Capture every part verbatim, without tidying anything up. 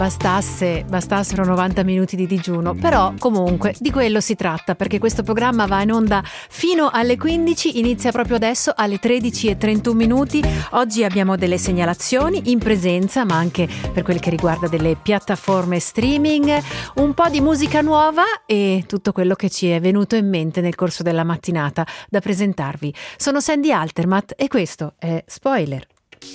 bastasse, bastassero novanta minuti di digiuno, però comunque di quello si tratta, perché questo programma va in onda fino alle quindici, inizia proprio adesso alle tredici e trentuno minuti. Oggi abbiamo delle segnalazioni in presenza, ma anche per quel che riguarda delle piattaforme streaming, un po' di musica nuova e tutto quello che ci è venuto in mente nel corso della mattinata da presentarvi. Sono Sandy Altermatt e questo è Spoiler.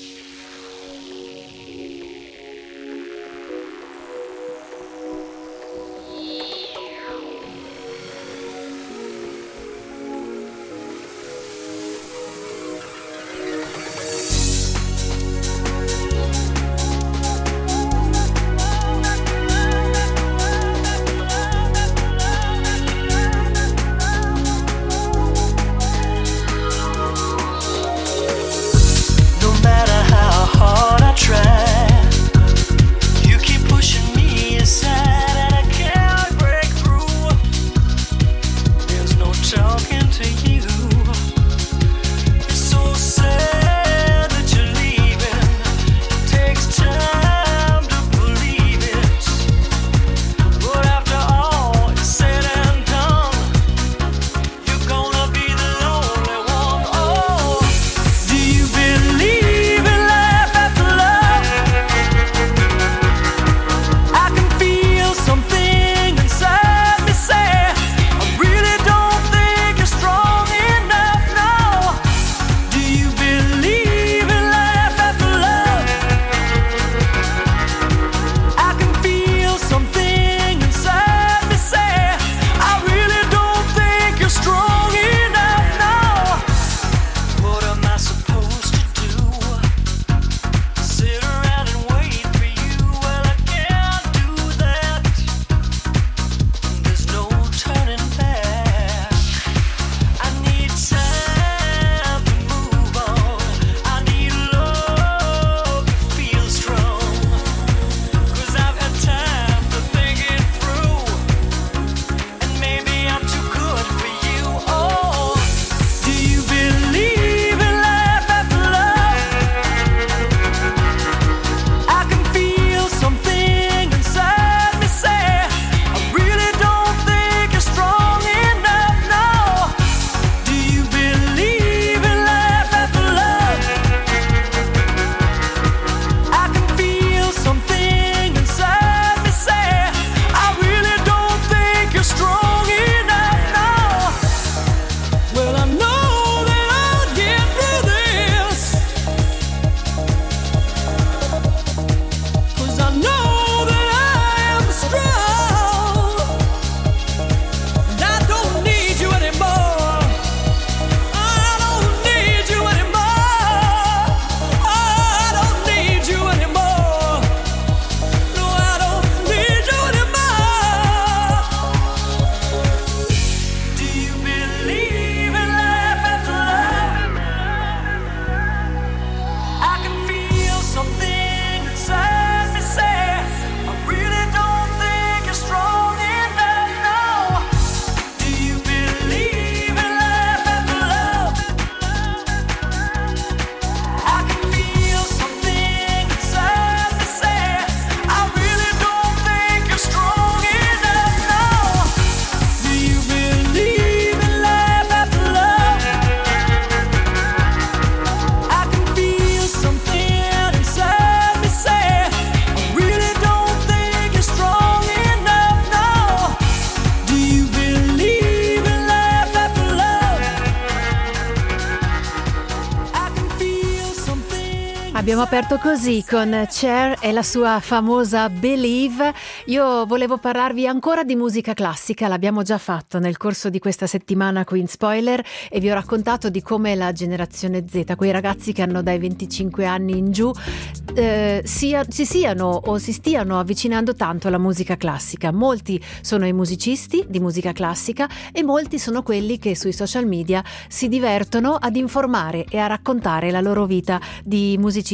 Abbiamo aperto così con Cher e la sua famosa Believe. Io volevo parlarvi ancora di musica classica, l'abbiamo già fatto nel corso di questa settimana qui in Spoiler e vi ho raccontato di come la generazione Z, quei ragazzi che hanno dai venticinque anni in giù, eh, sia, si siano o si stiano avvicinando tanto alla musica classica. Molti sono i musicisti di musica classica e molti sono quelli che sui social media si divertono ad informare e a raccontare la loro vita di musicisti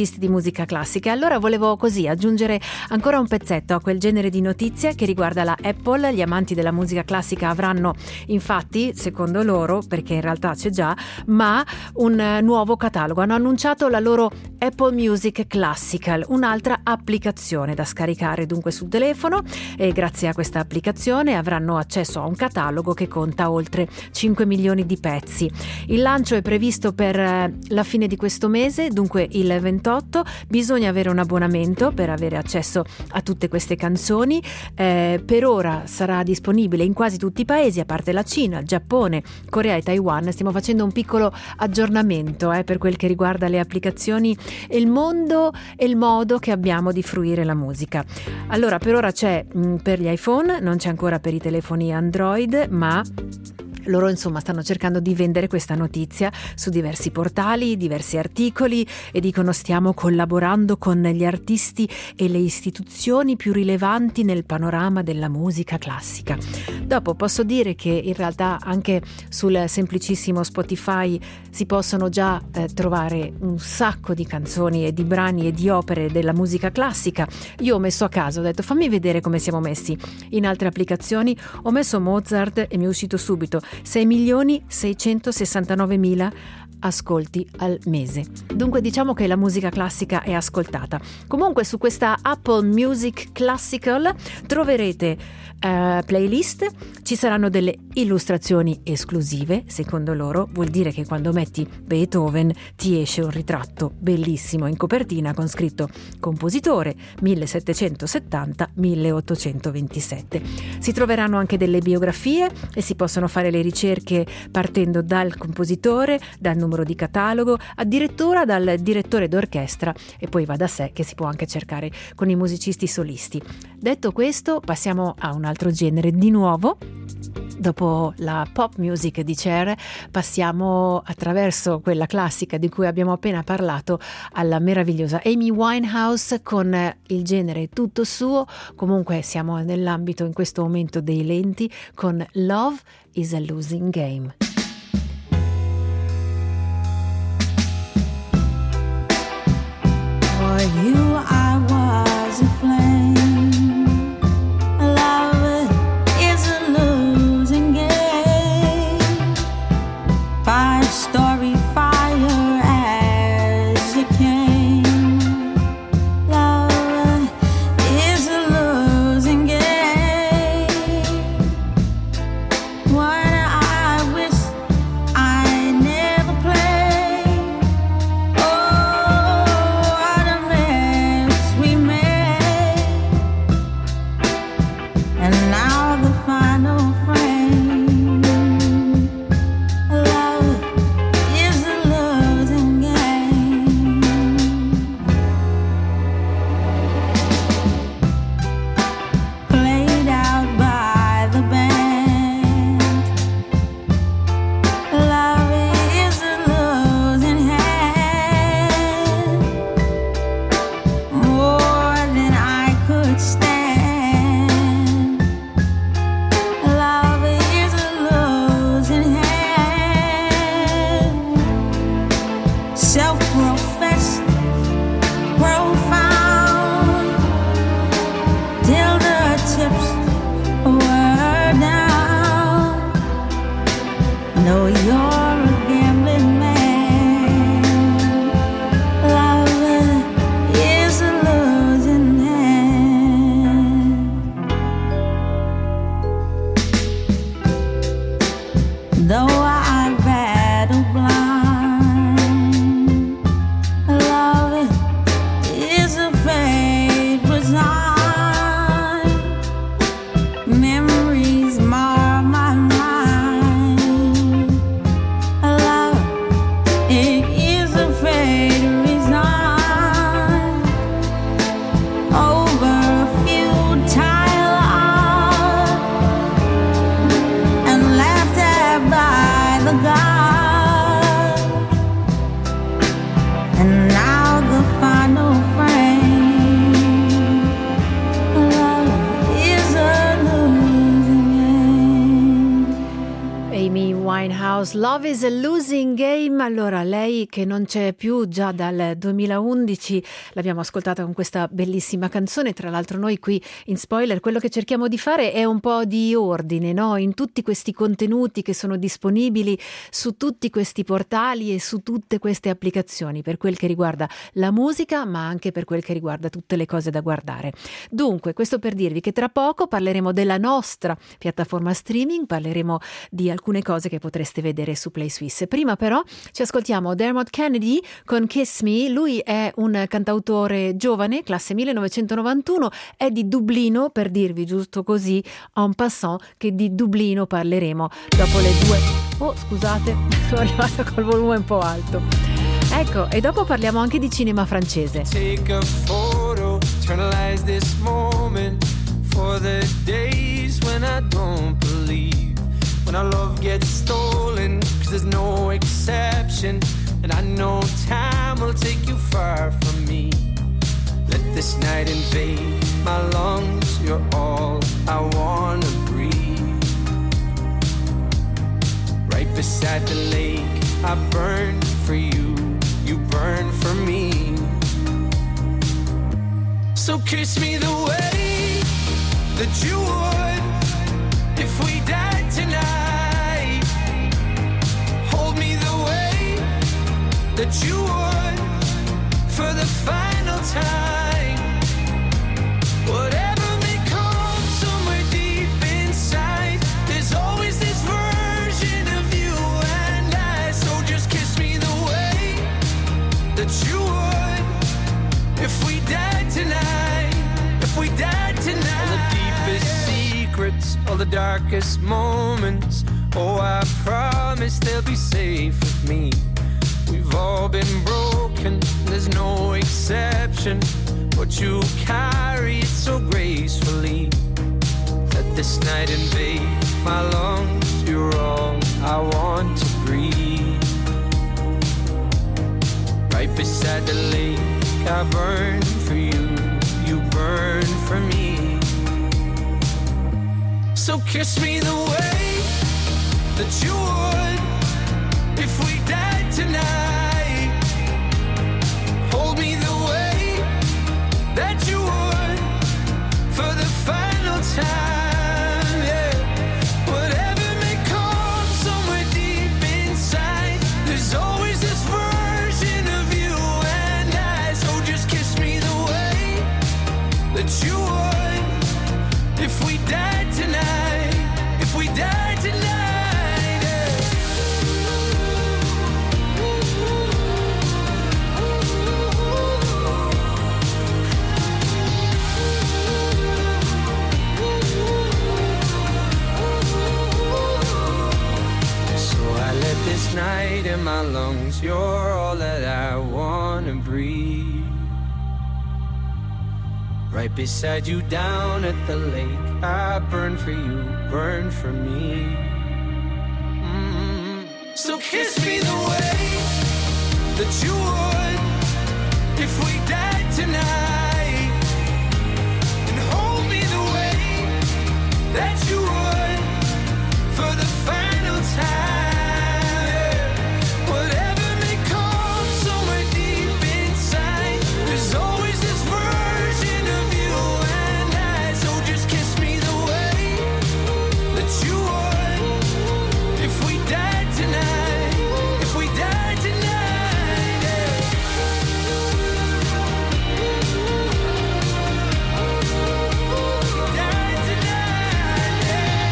musicisti di musica classica. Allora volevo così aggiungere ancora un pezzetto a quel genere di notizia che riguarda la Apple. Gli amanti della musica classica avranno infatti, secondo loro, perché in realtà c'è già, ma un nuovo catalogo. Hanno annunciato la loro Apple Music Classical, un'altra applicazione da scaricare dunque sul telefono, e grazie a questa applicazione avranno accesso a un catalogo che conta oltre cinque milioni di pezzi. Il lancio è previsto per la fine di questo mese, dunque il ventotto. Bisogna avere un abbonamento per avere accesso a tutte queste canzoni. Eh, per ora sarà disponibile in quasi tutti i paesi, a parte la Cina, il Giappone, Corea e Taiwan. Stiamo facendo un piccolo aggiornamento eh, per quel che riguarda le applicazioni e il mondo e il modo che abbiamo di fruire la musica. Allora, per ora c'è mh, per gli iPhone, non c'è ancora per i telefoni Android, ma loro insomma stanno cercando di vendere questa notizia su diversi portali, diversi articoli, e dicono: stiamo collaborando con gli artisti e le istituzioni più rilevanti nel panorama della musica classica. Dopo posso dire che in realtà anche sul semplicissimo Spotify si possono già eh, trovare un sacco di canzoni e di brani e di opere della musica classica. Io ho messo a caso, ho detto fammi vedere come siamo messi in altre applicazioni, ho messo Mozart e mi è uscito subito sei milioni seicentosessantanovemila ascolti al mese. Dunque diciamo che la musica classica è ascoltata. Comunque su questa Apple Music Classical troverete uh, playlist, ci saranno delle illustrazioni esclusive, secondo loro vuol dire che quando metti Beethoven ti esce un ritratto bellissimo in copertina con scritto compositore millesettecentosettanta milleottocentoventisette. Si troveranno anche delle biografie e si possono fare le ricerche partendo dal compositore, dal numero di catalogo, addirittura dal direttore d'orchestra, e poi va da sé che si può anche cercare con i musicisti solisti. Detto questo, passiamo a un altro genere di nuovo. Dopo la pop music di Cher passiamo attraverso quella classica di cui abbiamo appena parlato alla meravigliosa Amy Winehouse con il genere tutto suo. Comunque siamo nell'ambito in questo momento dei lenti con Love is a Losing Game. For you I was a flame. Love is a losing game. Five-story fire as it came. Love is a losing game. One I wish I never played. Oh, what a mess we made. And now the final frame. Love is a losing game. Played out by the band. Love is a losing hand. More than I could stand. Love is a losing hand. Self-professed, profound, till the chips were down. No, you're a gambling man. Love is a losing hand. Though I battle blind, love is a fate resigned. Memories mar my mind. Love, it is a fate resigned. Over a futile art and laughed at by the gods. And now the final frame. Love is a losing game. Amy Winehouse, Love is a Losing Game. Allora, lei che non c'è più già dal duemilaundici, l'abbiamo ascoltata con questa bellissima canzone. Tra l'altro noi qui in Spoiler quello che cerchiamo di fare è un po' di ordine, no? In tutti questi contenuti che sono disponibili su tutti questi portali e su tutte queste applicazioni, per quel che riguarda la musica, ma anche per quel che riguarda tutte le cose da guardare. Dunque, questo per dirvi che tra poco parleremo della nostra piattaforma streaming, parleremo di alcune cose che potreste vedere su Play Swiss. Prima però ci ascoltiamo Dermot Kennedy con Kiss Me. Lui è un cantautore giovane, classe millenovecentonovantuno, è di Dublino, per dirvi giusto così en passant che di Dublino parleremo dopo le due. Oh, scusate, sono arrivata col volume un po' alto. Ecco, e dopo parliamo anche di cinema francese. Take a photo, eternalize this moment for the days when I don't believe, when our love gets stolen, cause there's no exception, and I know time will take you far from me. Let this night invade my lungs, you're all I wanna breathe. Right beside the lake, I burn for you, you burn for me. So kiss me the way that you would if we died tonight. Hold me the way that you would for the final time. Whatever may come somewhere deep inside, there's always this version of you and I. So just kiss me the way that you would if we died tonight. If we died tonight. All the deepest secrets, all the darkest moments, oh, I promise they'll be safe with me. We've all been broken, there's no exception, but you carry it so gracefully. Let this night invade my lungs, you're all I want to breathe. Right beside the lake, I burn for you, you burn for me. So kiss me the way that you would if we died tonight. Hold me the way that you would for the final time, yeah. Whatever may come somewhere deep inside, there's always this version of you and I. So just kiss me the way that you would if we died tonight, if we died tonight, yeah. So I let this night in my lungs, you're all that I wanna breathe. Right beside you down at the lake, I burn for you, burn for me. Mm-hmm. So kiss me the way that you would if we died tonight, and hold me the way that you would for the final time, yeah. Whatever may come somewhere deep inside, there's always this version of you and I. So just kiss me the way that you would if we died tonight, if we died tonight, yeah. Died tonight, yeah.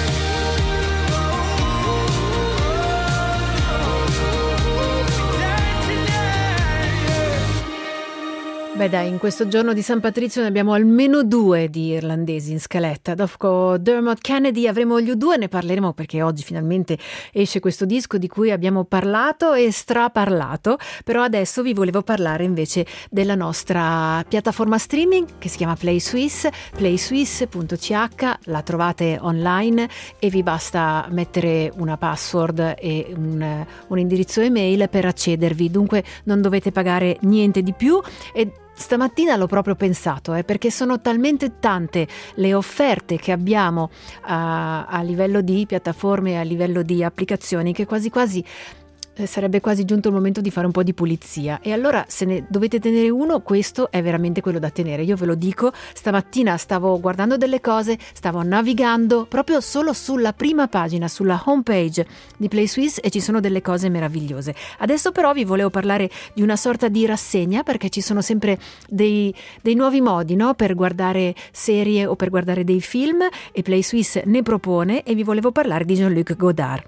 Died tonight, yeah. Beh dai, in questo giorno di San Patrizio ne abbiamo almeno due di irlandesi in scaletta. Dopo Dermot Kennedy avremo gli U due, ne parleremo perché oggi finalmente esce questo disco di cui abbiamo parlato e straparlato, però adesso vi volevo parlare invece della nostra piattaforma streaming che si chiama Play Swiss, playswiss punto c h, la trovate online e vi basta mettere una password e un, un indirizzo email per accedervi, dunque non dovete pagare niente di più e stamattina l'ho proprio pensato, eh, perché sono talmente tante le offerte che abbiamo a, a livello di piattaforme, a livello di applicazioni, che quasi quasi sarebbe quasi giunto il momento di fare un po' di pulizia. E allora, se ne dovete tenere uno, questo è veramente quello da tenere. Io ve lo dico, stamattina stavo guardando delle cose, stavo navigando proprio solo sulla prima pagina, sulla homepage di PlaySwiss, e ci sono delle cose meravigliose. Adesso però vi volevo parlare di una sorta di rassegna, perché ci sono sempre dei, dei nuovi modi, no? Per guardare serie o per guardare dei film, e PlaySwiss ne propone, e vi volevo parlare di Jean-Luc Godard.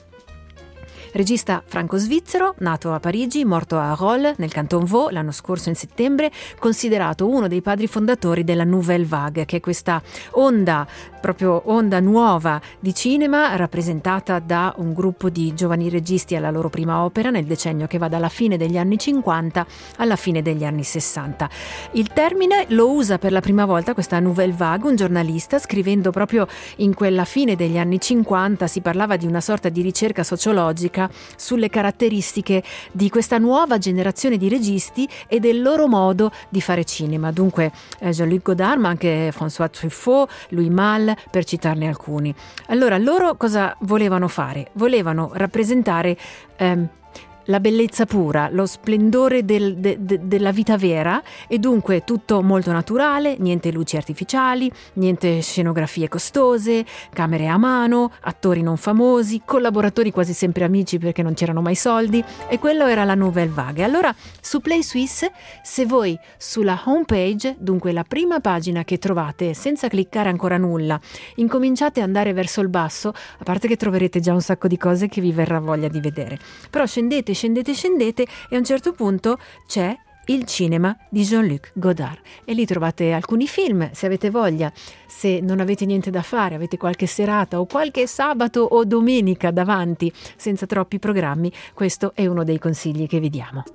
Regista franco-svizzero, nato a Parigi, morto a Rolle, nel Canton Vaud, l'anno scorso in settembre, considerato uno dei padri fondatori della Nouvelle Vague, che è questa onda, proprio onda nuova di cinema, rappresentata da un gruppo di giovani registi alla loro prima opera nel decennio che va dalla fine degli anni cinquanta alla fine degli anni sessanta. Il termine lo usa per la prima volta questa Nouvelle Vague un giornalista, scrivendo proprio in quella fine degli anni cinquanta. Si parlava di una sorta di ricerca sociologica sulle caratteristiche di questa nuova generazione di registi e del loro modo di fare cinema. Dunque eh, Jean-Luc Godard, ma anche François Truffaut, Louis Malle, per citarne alcuni. Allora, loro cosa volevano fare? Volevano rappresentare ehm, la bellezza pura, lo splendore del, de, de, della vita vera, e dunque tutto molto naturale, niente luci artificiali, niente scenografie costose, camere a mano, attori non famosi, collaboratori quasi sempre amici perché non c'erano mai soldi, e quello era la Nouvelle Vague. Allora su PlaySwiss, se voi sulla homepage, dunque la prima pagina che trovate senza cliccare ancora nulla, incominciate ad andare verso il basso, a parte che troverete già un sacco di cose che vi verrà voglia di vedere, però scendete scendete scendete e a un certo punto c'è il cinema di Jean-Luc Godard, e lì trovate alcuni film. Se avete voglia, se non avete niente da fare, avete qualche serata o qualche sabato o domenica davanti senza troppi programmi, questo è uno dei consigli che vi diamo.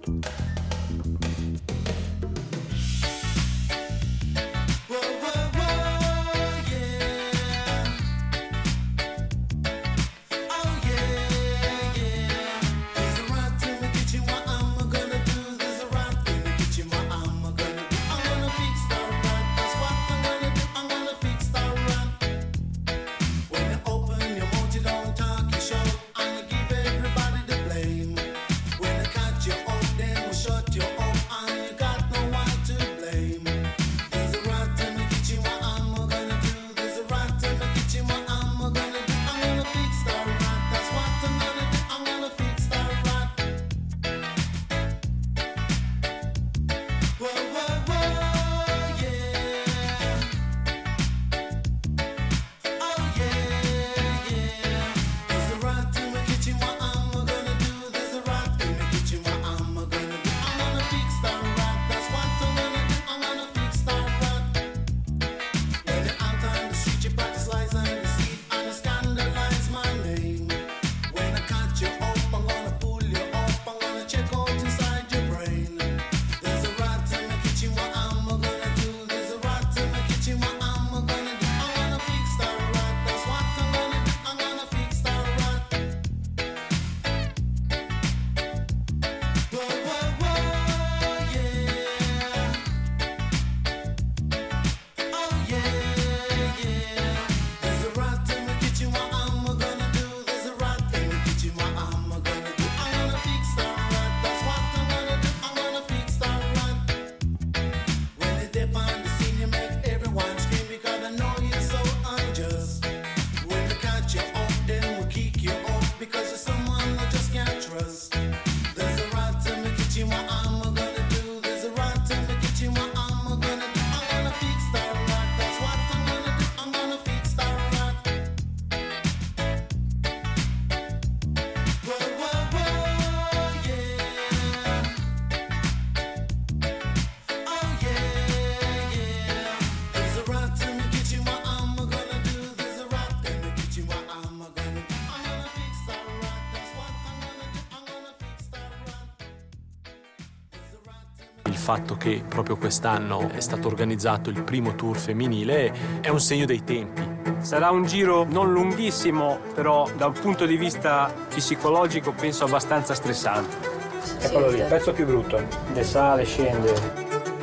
Il fatto che proprio quest'anno è stato organizzato il primo tour femminile è un segno dei tempi. Sarà un giro non lunghissimo, però da un punto di vista psicologico penso abbastanza stressante. Eccolo lì, il pezzo più brutto, le sale, scende.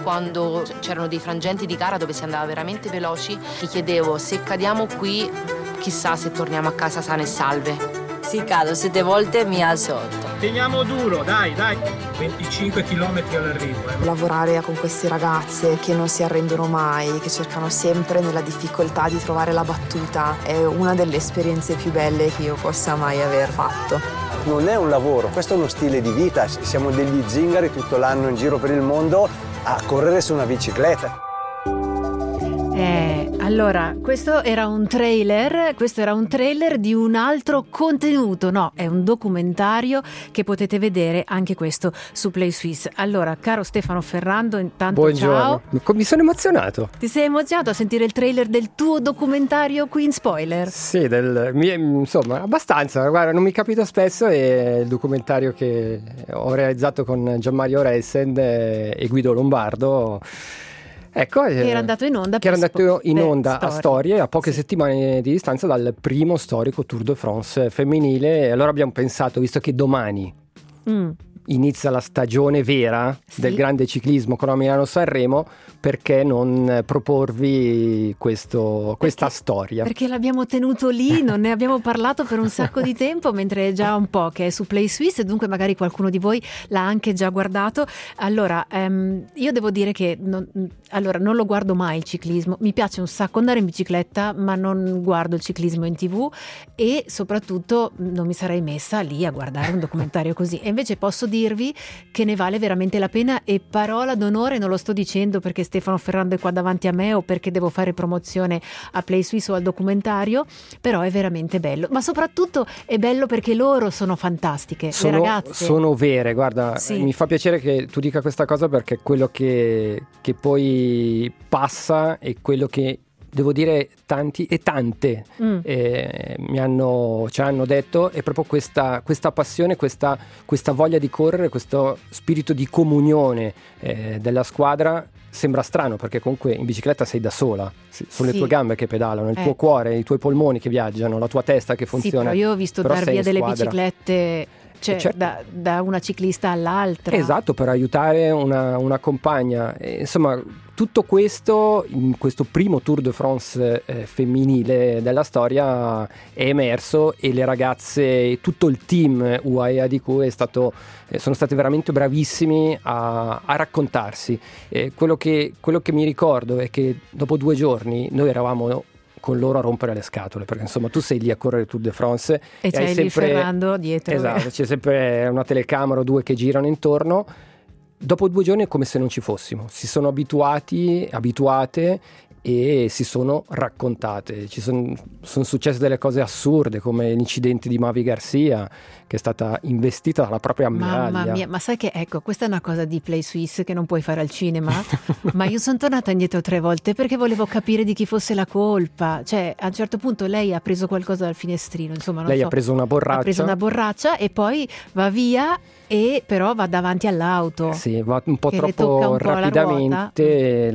quando c'erano dei frangenti di gara dove si andava veramente veloci, mi chiedevo se cadiamo qui, chissà se torniamo a casa sane e salve. Sì, cado sette volte e mi alzo otto. Teniamo duro, dai, dai. venticinque chilometri all'arrivo. Eh. Lavorare con queste ragazze che non si arrendono mai, che cercano sempre nella difficoltà di trovare la battuta, è una delle esperienze più belle che io possa mai aver fatto. Non è un lavoro, questo è uno stile di vita. Siamo degli zingari tutto l'anno in giro per il mondo a correre su una bicicletta. Eh, allora, questo era un trailer, questo era un trailer di un altro contenuto, no, è un documentario che potete vedere anche questo su Play Swiss. Allora, caro Stefano Ferrando, intanto buongiorno. Ciao. Mi sono emozionato. Ti sei emozionato a sentire il trailer del tuo documentario qui in spoiler? Sì, del, mi, insomma, abbastanza. Guarda, non mi capita spesso, è il documentario che ho realizzato con Gianmario Reisen e Guido Lombardo. Ecco, che era andato in onda, che era andato in onda storie. a Storie a poche sì. settimane di distanza dal primo storico Tour de France femminile. E allora abbiamo pensato, visto che domani mm. inizia la stagione vera sì. del grande ciclismo con la Milano-Sanremo, perché non proporvi questo, questa perché, storia? Perché l'abbiamo tenuto lì, non ne abbiamo parlato per un sacco di tempo, mentre è già un po' che è su Play Swiss, e dunque magari qualcuno di voi l'ha anche già guardato. Allora, ehm, io devo dire che non, allora, non lo guardo mai il ciclismo, mi piace un sacco andare in bicicletta, ma non guardo il ciclismo in tv, e soprattutto non mi sarei messa lì a guardare un documentario così. E invece posso dirvi che ne vale veramente la pena, e parola d'onore, non lo sto dicendo perché Stefano Ferrando è qua davanti a me o perché devo fare promozione a Play Swiss o al documentario, però è veramente bello, ma soprattutto è bello perché loro sono fantastiche, sono, le ragazze sono vere, guarda, sì. mi fa piacere che tu dica questa cosa, perché quello che, che poi passa è quello che devo dire tanti e tante mm. eh, mi hanno, ci hanno detto, è proprio questa, questa passione, questa, questa voglia di correre, questo spirito di comunione eh, della squadra. Sembra strano perché comunque in bicicletta sei da sola, sono sì. le tue gambe che pedalano, il eh. tuo cuore, i tuoi polmoni che viaggiano, la tua testa che funziona. Sì, però io ho visto dar via delle squadra. biciclette, cioè certo. da, da una ciclista all'altra. Esatto, per aiutare una, una compagna. E, insomma, tutto questo in questo primo Tour de France eh, femminile della storia è emerso, e le ragazze, tutto il team U A E A D Q è stato, eh, sono state veramente bravissimi a, a raccontarsi. Eh, quello, che, quello che mi ricordo è che dopo due giorni noi eravamo con loro a rompere le scatole, perché insomma tu sei lì a correre Tour de France e, e c'è il Ferrando dietro. Esatto, c'è sempre una telecamera o due che girano intorno. Dopo due giorni è come se non ci fossimo, si sono abituati, abituate e si sono raccontate. Ci sono, sono successe delle cose assurde, come l'incidente di Mavi Garcia, che è stata investita dalla propria ammiraglia. Mamma mia, ma sai che, ecco, questa è una cosa di Play Swiss che non puoi fare al cinema, ma io sono tornata indietro tre volte perché volevo capire di chi fosse la colpa. Cioè, a un certo punto lei ha preso qualcosa dal finestrino, insomma, non lei so, ha preso una borraccia. Ha preso una borraccia e poi va via, e però va davanti all'auto. Sì, va un po' che troppo un po' rapidamente,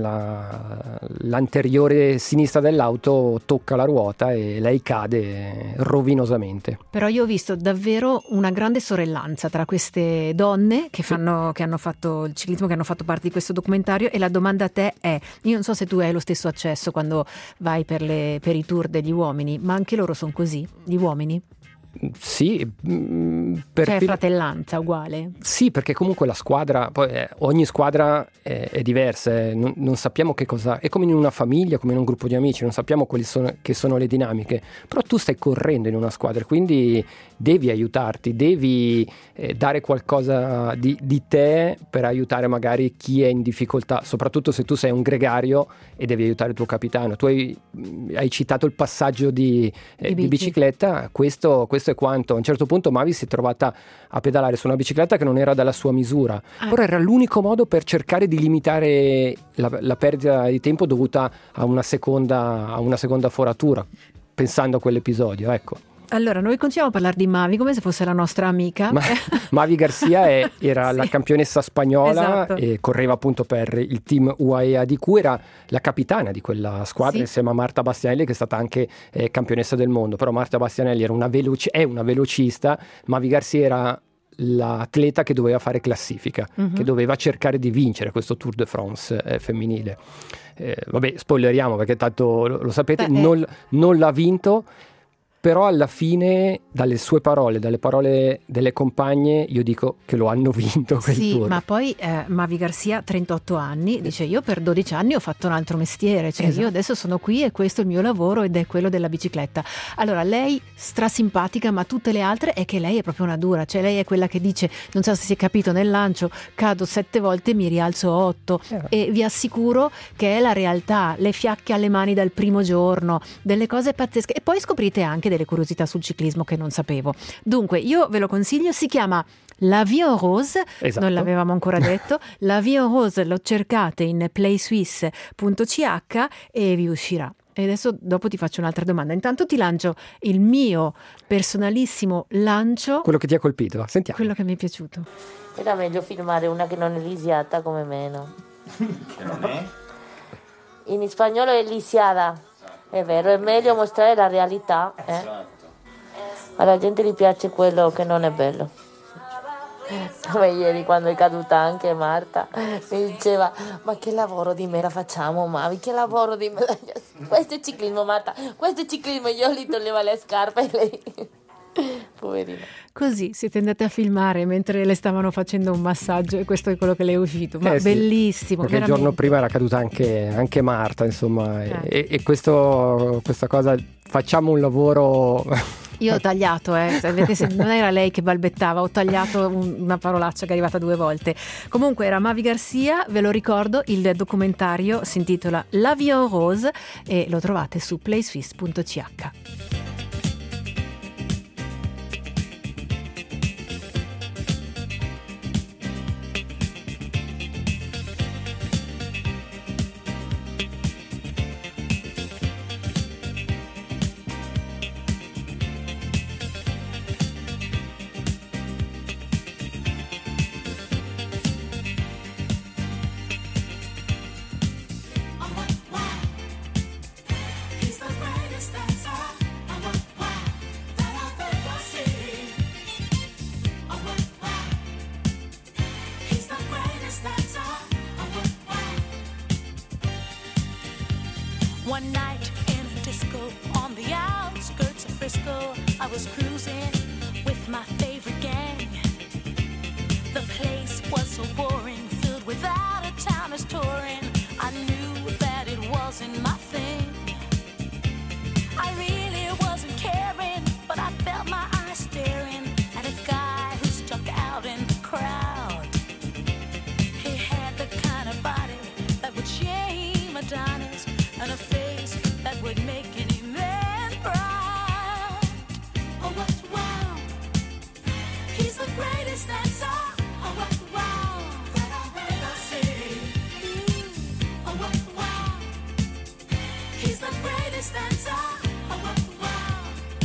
la, l'anteriore sinistra dell'auto tocca la ruota e lei cade rovinosamente. Però io ho visto davvero una grande sorellanza tra queste donne che, fanno, sì. che hanno fatto il ciclismo, che hanno fatto parte di questo documentario, e la domanda a te è, io non so se tu hai lo stesso accesso quando vai per, le, per i tour degli uomini, ma anche loro sono così, gli uomini? Sì, per cioè fil- fratellanza uguale? Sì, perché comunque la squadra, poi eh, ogni squadra è, è diversa, eh, non, non sappiamo che cosa, è come in una famiglia, come in un gruppo di amici, non sappiamo quali sono, che sono le dinamiche, però tu stai correndo in una squadra, quindi devi aiutarti, devi eh, dare qualcosa di, di te per aiutare magari chi è in difficoltà, soprattutto se tu sei un gregario e devi aiutare il tuo capitano. Tu hai, hai citato il passaggio di, eh, di bicicletta, questo, questo è quanto. A un certo punto Mavi si è trovata a pedalare su una bicicletta che non era della sua misura, ah. però era l'unico modo per cercare di limitare la, la perdita di tempo dovuta a una seconda, a una seconda foratura, pensando a quell'episodio, ecco. Allora, noi continuiamo a parlare di Mavi come se fosse la nostra amica. Ma, Mavi Garcia è, era sì. la campionessa spagnola, esatto. e correva appunto per il team U A E A D Q, era la capitana di quella squadra, sì. insieme a Marta Bastianelli, che è stata anche eh, campionessa del mondo. Però Marta Bastianelli era una veloci- è una velocista, Mavi Garcia era l'atleta che doveva fare classifica, Mhm. che doveva cercare di vincere questo Tour de France eh, femminile. Eh, vabbè, spoileriamo perché tanto lo, lo sapete, Beh, eh. non, non l'ha vinto, però alla fine, dalle sue parole, dalle parole delle compagne, io dico che lo hanno vinto quel Sì, Tour. ma poi eh, Mavi Garcia, trentotto anni, dice io per dodici anni ho fatto un altro mestiere, cioè Esatto. io adesso sono qui e questo è il mio lavoro ed è quello della bicicletta. Allora lei strasimpatica, ma tutte le altre è che lei è proprio una dura, cioè lei è quella che dice, non so se si è capito nel lancio, cado sette volte, mi rialzo otto Eh. e vi assicuro che è la realtà, le fiacche alle mani dal primo giorno, delle cose pazzesche e poi scoprite anche delle curiosità sul ciclismo che non sapevo. Dunque io ve lo consiglio, si chiama La Vie en Rose, Esatto. non l'avevamo ancora detto. La Vie en Rose lo cercate in playswiss punto c h e vi uscirà. E adesso dopo ti faccio un'altra domanda. Intanto ti lancio il mio personalissimo lancio, Quello che ti ha colpito, sentiamo. quello che mi è piaciuto. Era meglio filmare una che non è lisiata come me, no? Che non è? In spagnolo è lisiada. È vero, è meglio mostrare la realtà. Eh? Esatto. Alla gente gli piace quello che non è bello. Come ieri quando è caduta anche Marta mi diceva ma che lavoro di me la facciamo Mavi, che lavoro di me. Questo è ciclismo Marta, questo è ciclismo. Io gli toglievo le scarpe e lei poverina. Così siete andate a filmare mentre le stavano facendo un massaggio e questo è quello che le è uscito. Ma Eh sì, bellissimo, perché il veramente. giorno prima era caduta anche, anche Marta, insomma, Eh. e, e questo, questa cosa, facciamo un lavoro. Io ho tagliato, eh. Avete sen- non era lei che balbettava, ho tagliato un- una parolaccia che è arrivata due volte. Comunque era Mavi Garcia, ve lo ricordo, il documentario si intitola La Vie en Rose e lo trovate su playswiss punto c h. He's the greatest dancer. Oh, what, wow, that I've ever seen. Oh, what, wow. He's the greatest dancer. Oh, what, wow. One night in a disco on the outskirts of Frisco, I was cruising with my favorite gang. The place was so boring, filled with out-of-towners touring. I knew that it wasn't my thing. I really wasn't caring, but I felt my eyes staring at a guy who stuck out in the crowd. He had the kind of body that would shame Adonis and a face that would make any man proud. Oh, what, wow. He's the greatest dancer. Oh, what, wow, that I've ever seen. Oh, what, wow. He's the greatest dancer. Oh, what, wow.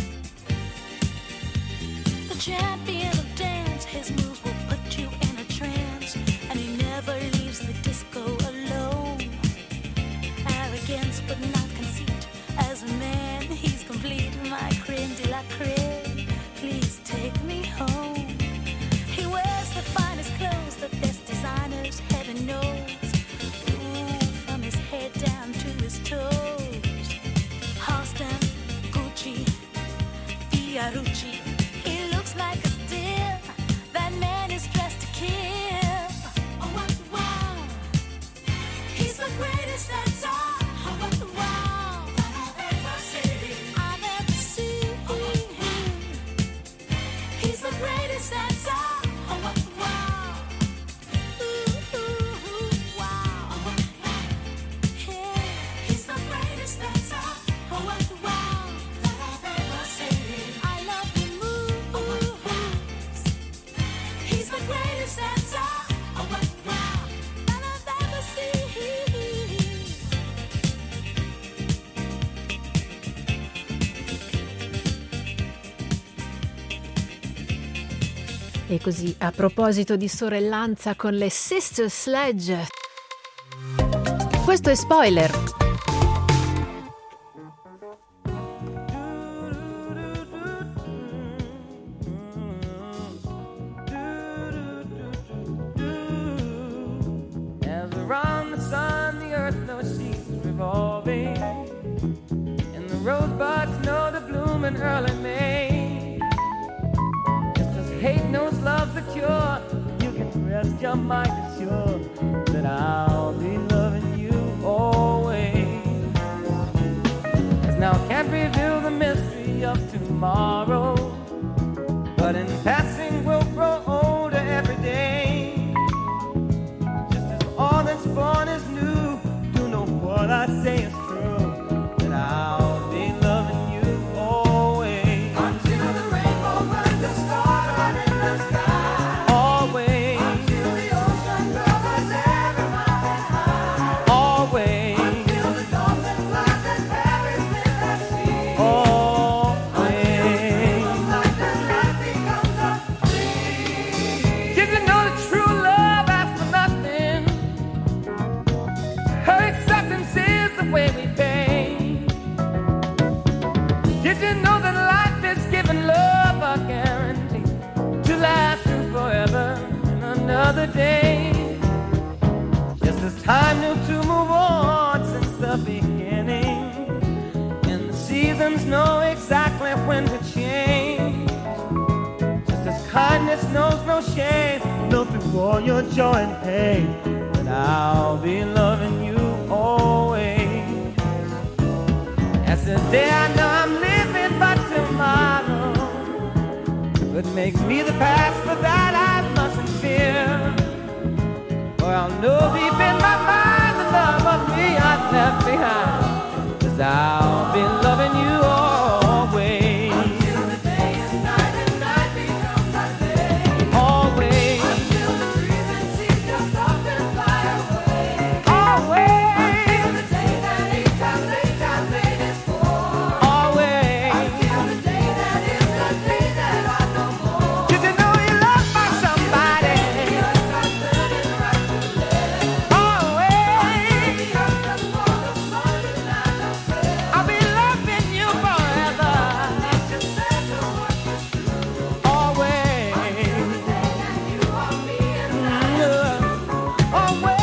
The champion of dance, his moves will put you in a trance, and he never leaves the disco alone. Arrogance but not conceit, as a man he's complete, my creme de la creme, please take me home. He wears the finest clothes, the best designers, heaven knows. Ooh, from his head down to his toes. Halston, Gucci, Fiorucci. He looks like a steal. That man is dressed to kill. Oh, what, wow. He's the greatest dancer. Oh, what, wow, that I've ever seen. I've ever seen. He's the greatest dancer. Oh, what, wow. Ooh, ooh, ooh, wow. Oh, what, wow. Yeah. He's the greatest dancer. Oh, what, wow, that I've ever seen. I love the Oh, what, wow. moves He's the greatest dancer. Oh, what, wow. that I've ever seen. E così, a proposito di sorellanza con le Sister Sledge, questo è Spoiler. early May. Just as hate knows love's the cure, you can rest your mind assured that I'll be loving you always. As now can't reveal the mystery of tomorrow, but in passing we'll grow older every day. Just as all that's born is new, do know what I say is true, that I'll be loving you always. Until the rainbow burns the star in the sky. Always. Until the ocean covers every mountain high. Always. Until the dolphin flies and perishes in the sea. Always. Like the light becomes a dream. Did you know that true love asks for nothing? Her acceptance is the way we pay. Did you know that life is giving love a guarantee to last through forever in another day? Just as time knew to move on since the beginning, and the seasons know exactly when to change. Just as kindness knows no shame, know through all your joy and pain, that I'll be loving you always. As the day I know I'm living but tomorrow, what makes me the past, for that I mustn't fear. For I'll know deep in my mind the love of me I've left behind, 'cause I'll be loving you always. Until the day is night and night becomes a day. Always. Until the trees and seas just up and fly away. Always. Until the day that each time late time late is for. Always. Until the day that is the day that I know more. Did you know you loved by somebody? Yes, I said it right to live. Always. Until the earth does fall, the sun does not know. I'll be loving you forever. Nature says the work is true. Always. Until the day that you are me and I. Always.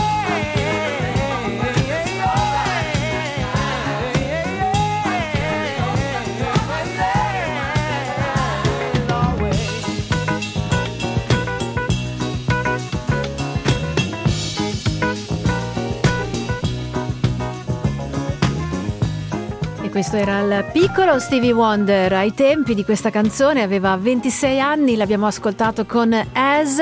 E questo era il piccolo Stevie Wonder. Ai tempi di questa canzone aveva ventisei anni, l'abbiamo ascoltato con As,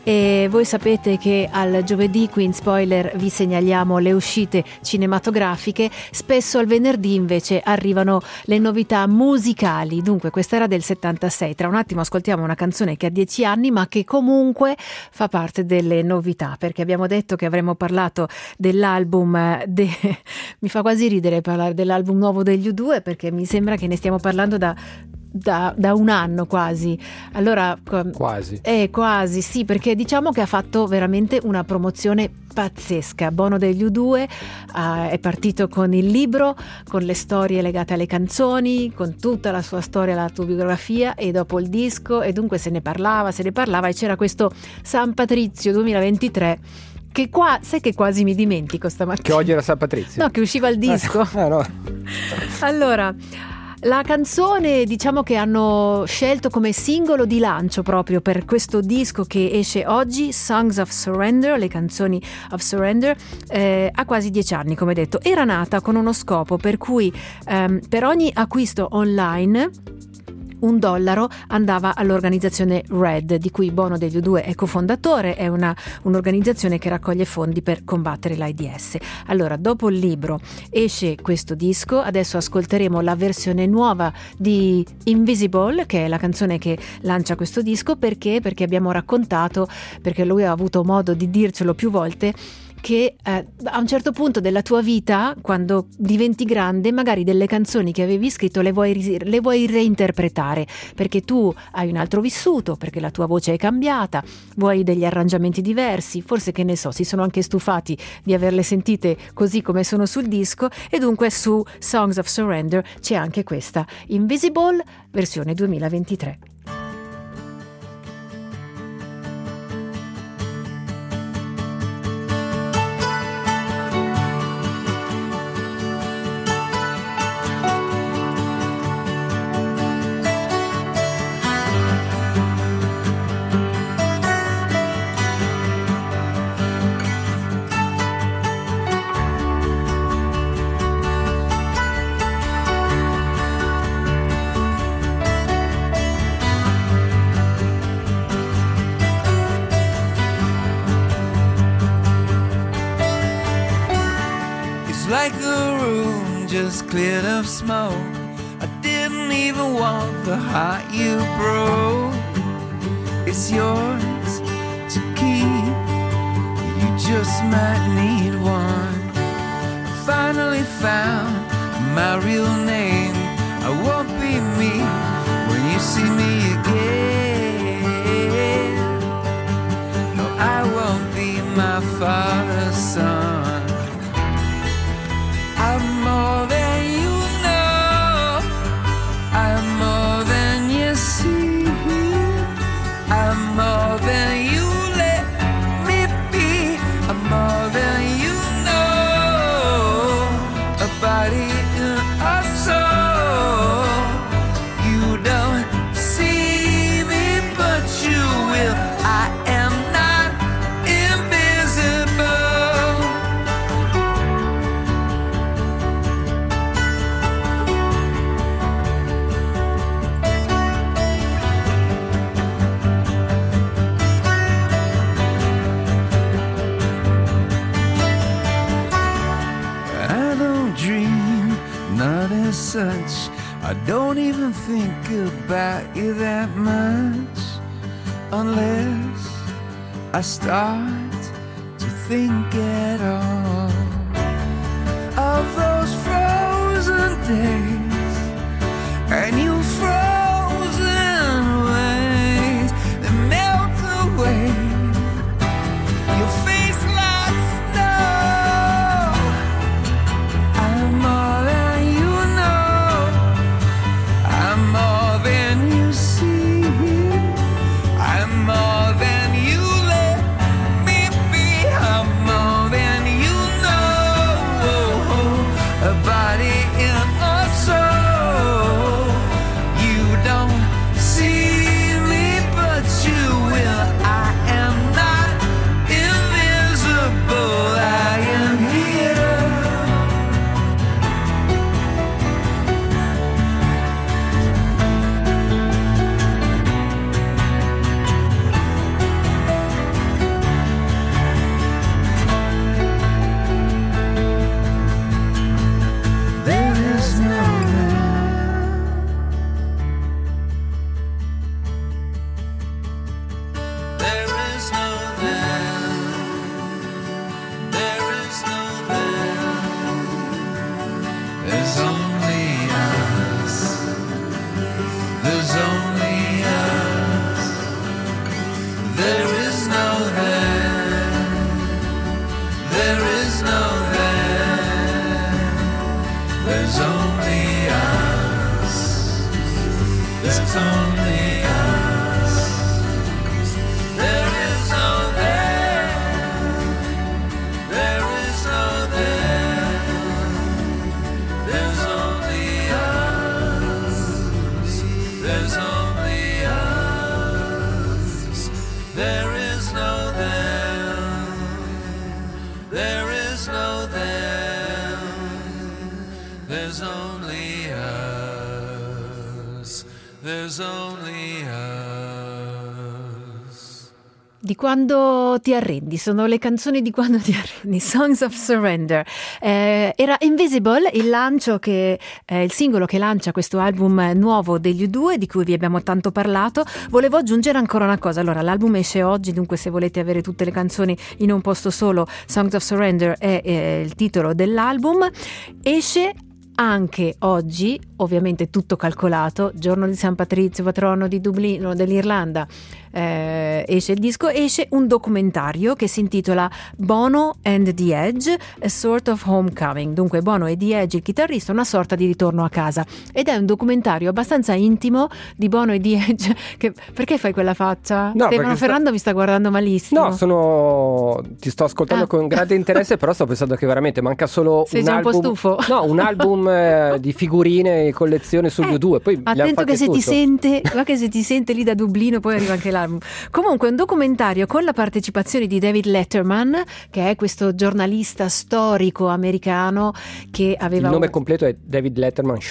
e voi sapete che al giovedì qui in Spoiler vi segnaliamo le uscite cinematografiche, spesso al venerdì invece arrivano le novità musicali. Dunque questa era del settantasei, tra un attimo ascoltiamo una canzone che ha dieci anni ma che comunque fa parte delle novità, perché abbiamo detto che avremmo parlato dell'album de... mi fa quasi ridere parlare dell'album nuovo degli U due, perché mi sembra che ne stiamo parlando da, da, da un anno quasi. Allora quasi eh, quasi sì, perché diciamo che ha fatto veramente una promozione pazzesca. Bono degli U due uh, è partito con il libro, con le storie legate alle canzoni, con tutta la sua storia, la autobiografia, e dopo il disco, e dunque se ne parlava, se ne parlava e c'era questo San Patrizio duemilaventitré che qua, sai che quasi mi dimentico stamattina. Che oggi era San Patrizio? No, che usciva il disco. Ah, no. Allora, la canzone diciamo che hanno scelto come singolo di lancio proprio per questo disco che esce oggi, Songs of Surrender, le canzoni of Surrender, eh, ha quasi dieci anni, come detto. Era nata con uno scopo per cui ehm, per ogni acquisto online un dollaro andava all'organizzazione RED, di cui Bono degli U due è cofondatore. È una, un'organizzazione che raccoglie fondi per combattere l'AIDS. Allora, dopo il libro esce questo disco, adesso ascolteremo la versione nuova di Invisible, che è la canzone che lancia questo disco. Perché? Perché abbiamo raccontato, perché lui ha avuto modo di dircelo più volte, che eh, a un certo punto della tua vita, quando diventi grande, magari delle canzoni che avevi scritto le vuoi, le vuoi reinterpretare, perché tu hai un altro vissuto, perché la tua voce è cambiata, vuoi degli arrangiamenti diversi, forse, che ne so, si sono anche stufati di averle sentite così come sono sul disco, e dunque su Songs of Surrender c'è anche questa Invisible versione duemilaventitré. like the room just cleared of smoke. I didn't even want the heart you broke. It's yours to keep, you just might need one. I finally found my real name. I won't be me when you see me again. No, I won't be my father's son. I'm more than you know, I'm more than you see, I'm more than you let me be, I'm more than you know, a body and a soul. You don't see me, but you will. I am not invisible. I don't dream, not as such. I don't even think about you that much, unless I start to think at all of those frozen days and you frozen ways that melt away. Your face like snow. I'm more than you know, I'm more than you see, I'm more than you let me be, I'm more than you know, a body and a soul. You don't see me, but you will. I am not invisible, I am here. There is no them. There is no them. There is no them. There's only us. There's only us. There is no them. There is no them. There's only us. There's only us. There is no them. There is no them. There's only us. There's only us. There is no them. There is no them. There's only us. There's only us. Di quando ti arrendi, sono le canzoni di quando ti arrendi, Songs of Surrender. Eh, era Invisible il lancio che eh, il singolo che lancia questo album nuovo degli U due, di cui vi abbiamo tanto parlato. Volevo aggiungere ancora una cosa. Allora, l'album esce oggi, dunque se volete avere tutte le canzoni in un posto solo, Songs of Surrender è eh, il titolo dell'album. Esce anche oggi, ovviamente tutto calcolato, giorno di San Patrizio, patrono di Dublino, dell'Irlanda, eh, esce il disco, esce un documentario che si intitola Bono and the Edge, A Sort of Homecoming. Dunque Bono e The Edge, il chitarrista, una sorta di ritorno a casa, ed è un documentario abbastanza intimo di Bono e The Edge. Che, perché fai quella faccia? No, Stefano Ferrando sta... mi sta guardando malissimo. No, sono ti sto ascoltando ah. con grande interesse, però sto pensando che veramente manca solo Sei un già album, un po' stufo. No, un album eh, di figurine e collezione sugli eh, U due. Poi attento che se tutto. ti sente, va che se ti sente lì da Dublino poi arriva anche l'album. Comunque un documentario con la partecipazione di David Letterman, che è questo giornalista storico americano che aveva il nome un... completo è David Letterman Show.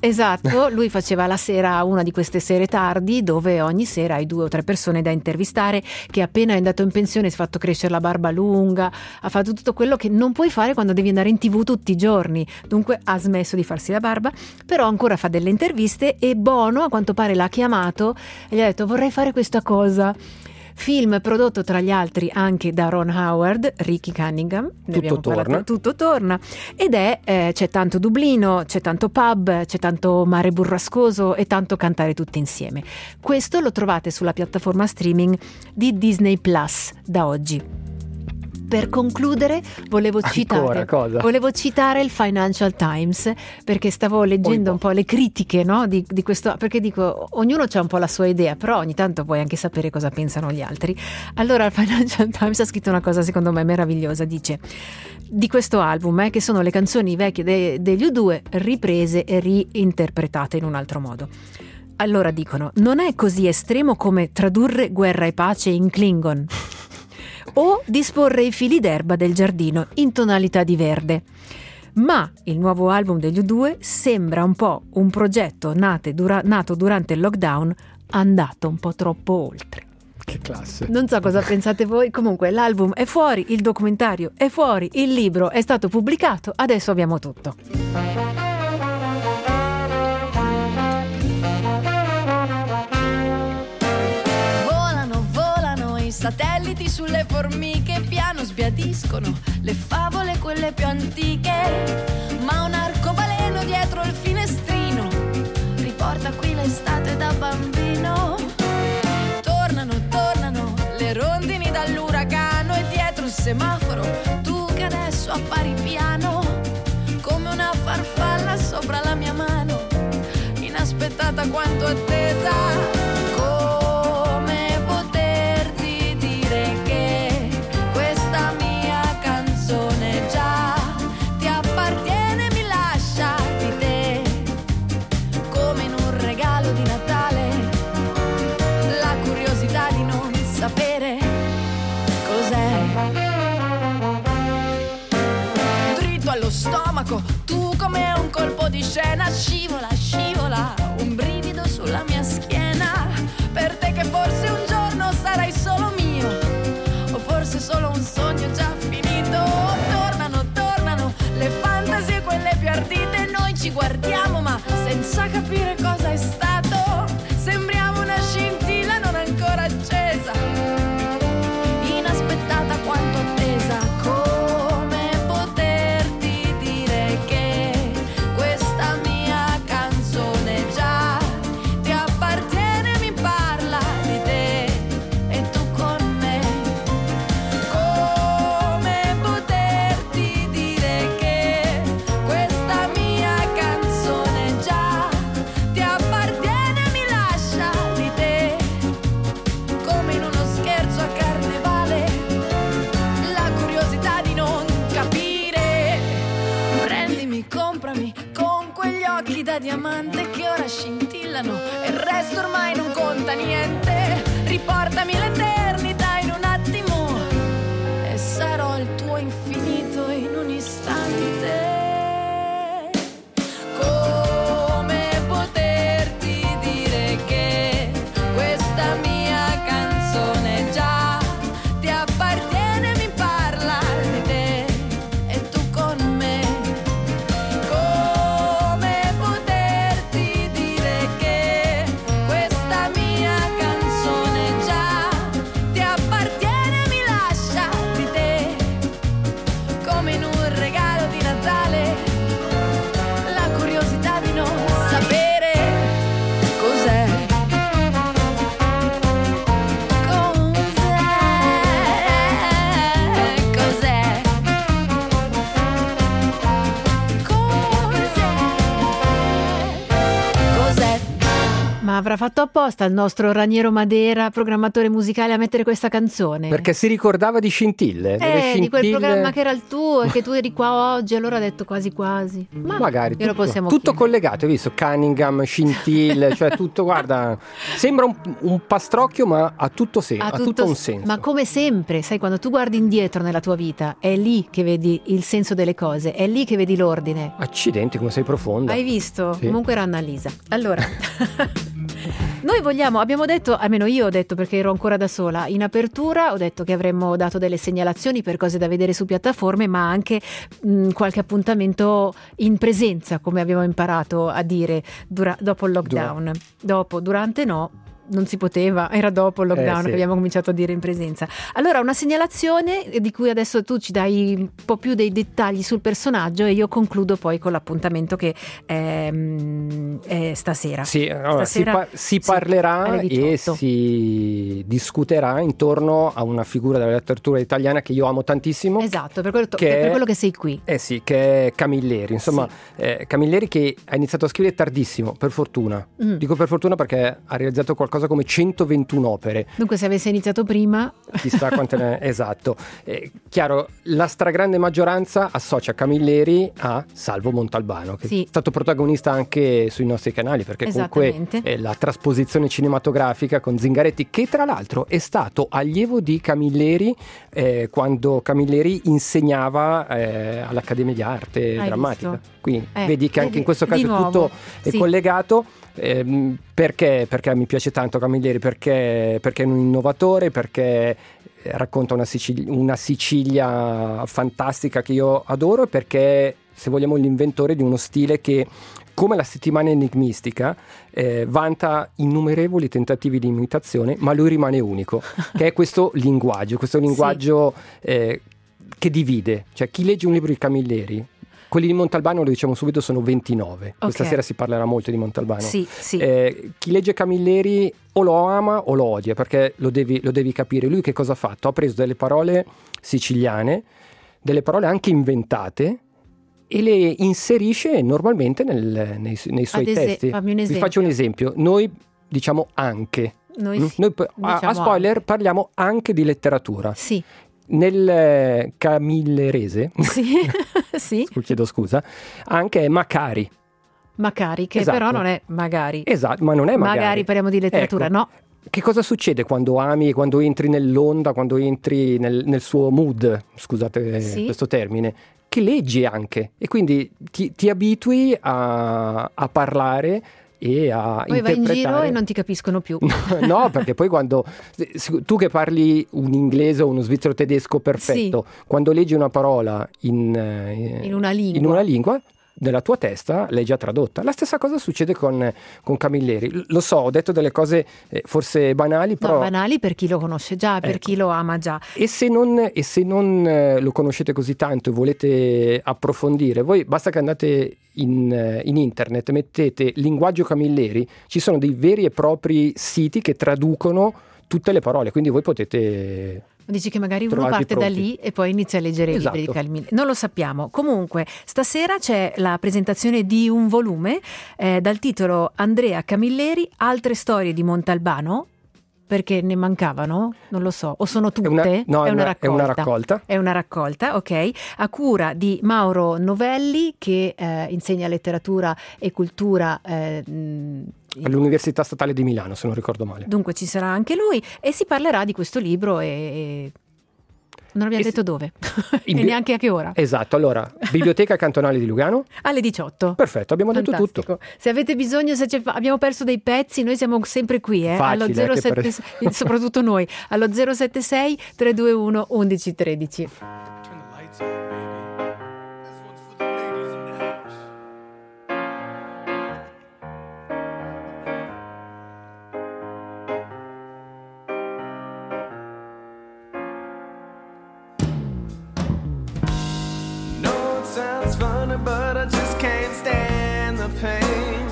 Esatto, lui faceva la sera, una di queste sere tardi, dove ogni sera hai due o tre persone da intervistare, che appena è andato in pensione si è fatto crescere la barba lunga, ha fatto tutto quello che non puoi fare quando devi andare in tv tutti i giorni, dunque ha smesso di farsi la barba, però ancora fa delle interviste e Bono a quanto pare l'ha chiamato e gli ha detto vorrei fare questa cosa. Film prodotto tra gli altri anche da Ron Howard, Ricky Cunningham, ne abbiamo Tutto parlato, torna. tutto torna, ed è eh, c'è tanto Dublino, c'è tanto pub, c'è tanto mare burrascoso e tanto cantare tutti insieme. Questo lo trovate sulla piattaforma streaming di Disney Plus da oggi. Per concludere volevo citare, Ancora, cosa? volevo citare il Financial Times, perché stavo leggendo un po' le critiche, no, di, di questo, perché dico ognuno c'ha un po' la sua idea, però ogni tanto puoi anche sapere cosa pensano gli altri. Allora il Financial Times ha scritto una cosa secondo me meravigliosa, dice di questo album eh, che sono le canzoni vecchie de- degli U due riprese e reinterpretate in un altro modo. Allora dicono non è così estremo come tradurre Guerra e Pace in Klingon o disporre i fili d'erba del giardino in tonalità di verde. Ma il nuovo album degli U due sembra un po' un progetto nate dura- nato durante il lockdown, andato un po' troppo oltre. Che classe. Non so cosa pensate voi, comunque l'album è fuori, il documentario è fuori, il libro è stato pubblicato, adesso abbiamo tutto. Satelliti sulle formiche piano sbiadiscono le favole quelle più antiche, ma un arcobaleno dietro il finestrino riporta qui l'estate da bambino. Tornano, tornano le rondini dall'uragano e dietro il semaforo tu che adesso appari piano come una farfalla sopra la mia mano, inaspettata quanto attesa. Stomaco, tu come un colpo di scena, scivola, scivola, un brivido sulla mia schiena, per te che forse un giorno sarai solo mio, o forse solo un sogno già finito. Tornano, tornano le fantasie quelle più ardite, noi ci guardiamo ma senza capire cosa è stato, sembriamo una scintilla non ancora accesa, inaspettata quanto attesa. Da diamante che ora scintillano e il resto ormai non conta niente, riportami l'eternità in un attimo e sarò il tuo infinito in un istante. Come poterti dire che questa mia canzone già ti appartiene, mi parla di te e tu con me. Come poterti dire che questa mia canzone avrà fatto apposta il nostro Raniero Madera, programmatore musicale, a mettere questa canzone? Perché si ricordava di Scintille. Eh, delle scintille... di quel programma che era il tuo e che tu eri qua oggi, allora ha detto quasi quasi. Ma magari glielo tutto, possiamo tutto chiedere. collegato, hai visto? Cunningham, Scintille, cioè tutto, guarda, sembra un, un pastrocchio, ma ha tutto, sen- ha tutto, tutto un senso. Ma come sempre, sai, quando tu guardi indietro nella tua vita, è lì che vedi il senso delle cose, è lì che vedi l'ordine. Accidenti, come sei profonda. Hai visto? Sì. Comunque era Annalisa. Allora, noi vogliamo, abbiamo detto, almeno io ho detto perché ero ancora da sola, in apertura ho detto che avremmo dato delle segnalazioni per cose da vedere su piattaforme, ma anche mh, qualche appuntamento in presenza, come abbiamo imparato a dire dura- dopo il lockdown. Dura- dopo, durante no. Non si poteva, era dopo il lockdown eh, sì. che abbiamo cominciato a dire in presenza. Allora, una segnalazione di cui adesso tu ci dai un po' più dei dettagli sul personaggio e io concludo poi con l'appuntamento che è, è stasera. Sì, allora, stasera, si, par- si parlerà sì, e si discuterà intorno a una figura della letteratura italiana che io amo tantissimo. Esatto, per quello, che per è, quello che sei qui. Eh sì, che è Camilleri. Insomma, sì. eh, Camilleri che ha iniziato a scrivere tardissimo, per fortuna. Mm. Dico per fortuna perché ha realizzato qualcosa come centoventuno opere. Dunque se avesse iniziato prima chissà quante ne è. Esatto. Eh, chiaro, la stragrande maggioranza associa Camilleri a Salvo Montalbano, che sì. è stato protagonista anche sui nostri canali, perché comunque eh, la trasposizione cinematografica con Zingaretti, che tra l'altro è stato allievo di Camilleri eh, quando Camilleri insegnava eh, all'Accademia di Arte Hai Drammatica. Visto? Quindi eh, vedi che anche in questo caso tutto è sì. collegato. Eh, perché? Perché mi piace tanto Camilleri, perché, perché è un innovatore, perché racconta una Sicilia, una Sicilia fantastica che io adoro, e perché, se vogliamo, l'inventore di uno stile che, come la settimana enigmistica, eh, vanta innumerevoli tentativi di imitazione, ma lui rimane unico, che è questo linguaggio, questo linguaggio sì. eh, che divide. Cioè, chi legge un libro di Camilleri, quelli di Montalbano, lo diciamo subito, sono ventinove. Okay. Questa sera si parlerà molto di Montalbano. Sì, sì. Eh, chi legge Camilleri o lo ama o lo odia, perché lo devi, lo devi capire. Lui che cosa ha fatto? Ha preso delle parole siciliane, delle parole anche inventate, e le inserisce normalmente nel, nei, nei suoi Ad testi. Fammi un esempio. Vi faccio un esempio. Noi diciamo anche. Noi, mm? Noi diciamo a, a spoiler anche. Parliamo anche di letteratura. Sì. Nel camillerese, sì, sì. chiedo scusa, anche è Macari. Macari, che esatto. però non è magari. Esatto, ma non è magari. Magari parliamo di letteratura, ecco. no? Che cosa succede quando ami, quando entri nell'onda, quando entri nel, nel suo mood, scusate sì. questo termine, che leggi anche, e quindi ti, ti abitui a, a parlare e a poi vai in interpretare. giro e non ti capiscono più. No, perché poi quando tu che parli un inglese o uno svizzero tedesco perfetto, sì. quando leggi una parola in, in, una lingua. in una lingua, nella tua testa l'hai già tradotta. La stessa cosa succede con, con Camilleri. Lo so, ho detto delle cose eh, forse banali, però... No, banali per chi lo conosce già, per ecco. chi lo ama già. E se non, e se non eh, lo conoscete così tanto e volete approfondire, voi basta che andate in, in internet, mettete linguaggio Camilleri, ci sono dei veri e propri siti che traducono tutte le parole, quindi voi potete... Dici che magari uno parte pronti. da lì e poi inizia a leggere esatto. i libri di Camilleri. Non lo sappiamo. Comunque, stasera c'è la presentazione di un volume eh, dal titolo Andrea Camilleri, altre storie di Montalbano, perché ne mancavano? Non lo so. O sono tutte? È una, no, è una, una raccolta. È una raccolta. È una raccolta, ok. A cura di Mauro Novelli, che eh, insegna letteratura e cultura eh, all'Università Statale di Milano, se non ricordo male. Dunque ci sarà anche lui e si parlerà di questo libro e, e... non abbiamo e detto si... dove e bi... neanche a che ora. Esatto, allora, Biblioteca Cantonale di Lugano alle diciotto. Perfetto, abbiamo Fantastico. detto tutto. Se avete bisogno, se abbiamo perso dei pezzi, noi siamo sempre qui, eh, Facile, allo zero sette per... soprattutto noi, allo zero sette sei tre due uno undici tredici. Sounds funny, but I just can't stand the pain.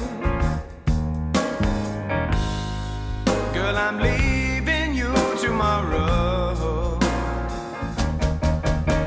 Girl, I'm leaving you tomorrow.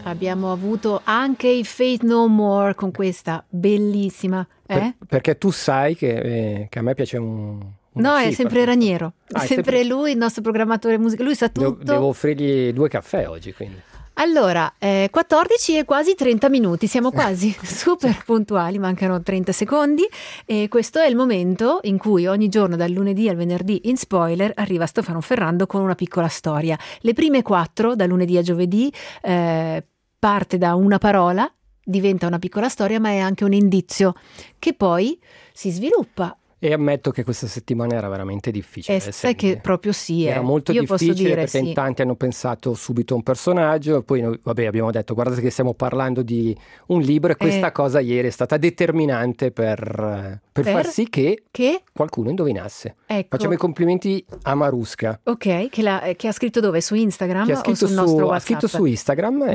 Abbiamo avuto anche i Faith No More con questa bellissima. Eh? Per- perché tu sai che, eh, che a me piace un... No, è sì, sempre perché- Raniero, Ah, è è sempre sempre- lui, il nostro programmatore musica, lui sa Devo, tutto. devo offrirgli due caffè oggi, quindi. Allora, eh, quattordici e quasi trenta minuti, siamo quasi super puntuali, mancano trenta secondi e questo è il momento in cui ogni giorno dal lunedì al venerdì in Spoiler arriva Stefano Ferrando con una piccola storia. Le prime quattro, da lunedì a giovedì, eh, parte da una parola, diventa una piccola storia, ma è anche un indizio che poi si sviluppa. E ammetto che questa settimana era veramente difficile. E sai che proprio sì, eh. Era molto Io posso difficile dire perché sì. in tanti hanno pensato subito a un personaggio, poi noi, vabbè, abbiamo detto guardate che stiamo parlando di un libro e questa Eh. cosa ieri è stata determinante per, eh, per, Per? far sì che, Che? qualcuno indovinasse. Ecco. Facciamo i complimenti a Marusca. Ok, che, la- che ha scritto dove? Su Instagram Che ha o scritto, sul su, nostro ha WhatsApp? scritto su Instagram Mhm.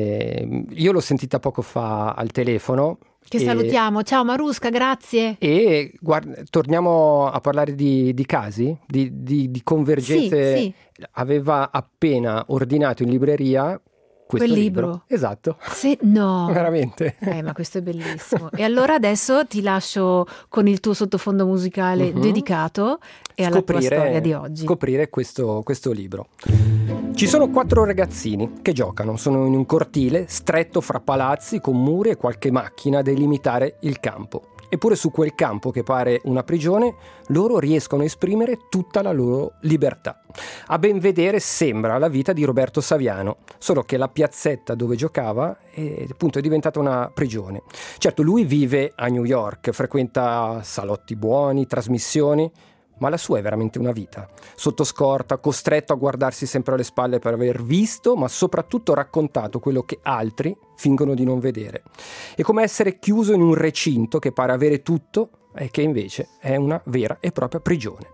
e io l'ho sentita poco fa al telefono. Che e- salutiamo. Ciao Marusca, grazie. E guarda, torniamo a parlare di, di casi, di, di- di convergenze. Sì, sì. Aveva appena ordinato in libreria questo Quel libro. Esatto. Se, no. Veramente. Eh, ma questo è bellissimo. E allora adesso ti lascio con il tuo sottofondo musicale Mhm. dedicato e alla tua storia di oggi. Scoprire questo, questo libro. Ci sono quattro ragazzini che giocano, sono in un cortile stretto fra palazzi con muri e qualche macchina a delimitare il campo. Eppure su quel campo che pare una prigione, loro riescono a esprimere tutta la loro libertà. A ben vedere sembra la vita di Roberto Saviano, solo che la piazzetta dove giocava è, appunto, è diventata una prigione. Certo, lui vive a New York, frequenta salotti buoni, trasmissioni, ma la sua è veramente una vita. Sotto scorta, costretto a guardarsi sempre alle spalle per aver visto, ma soprattutto raccontato quello che altri fingono di non vedere. È come essere chiuso in un recinto che pare avere tutto e che invece è una vera e propria prigione.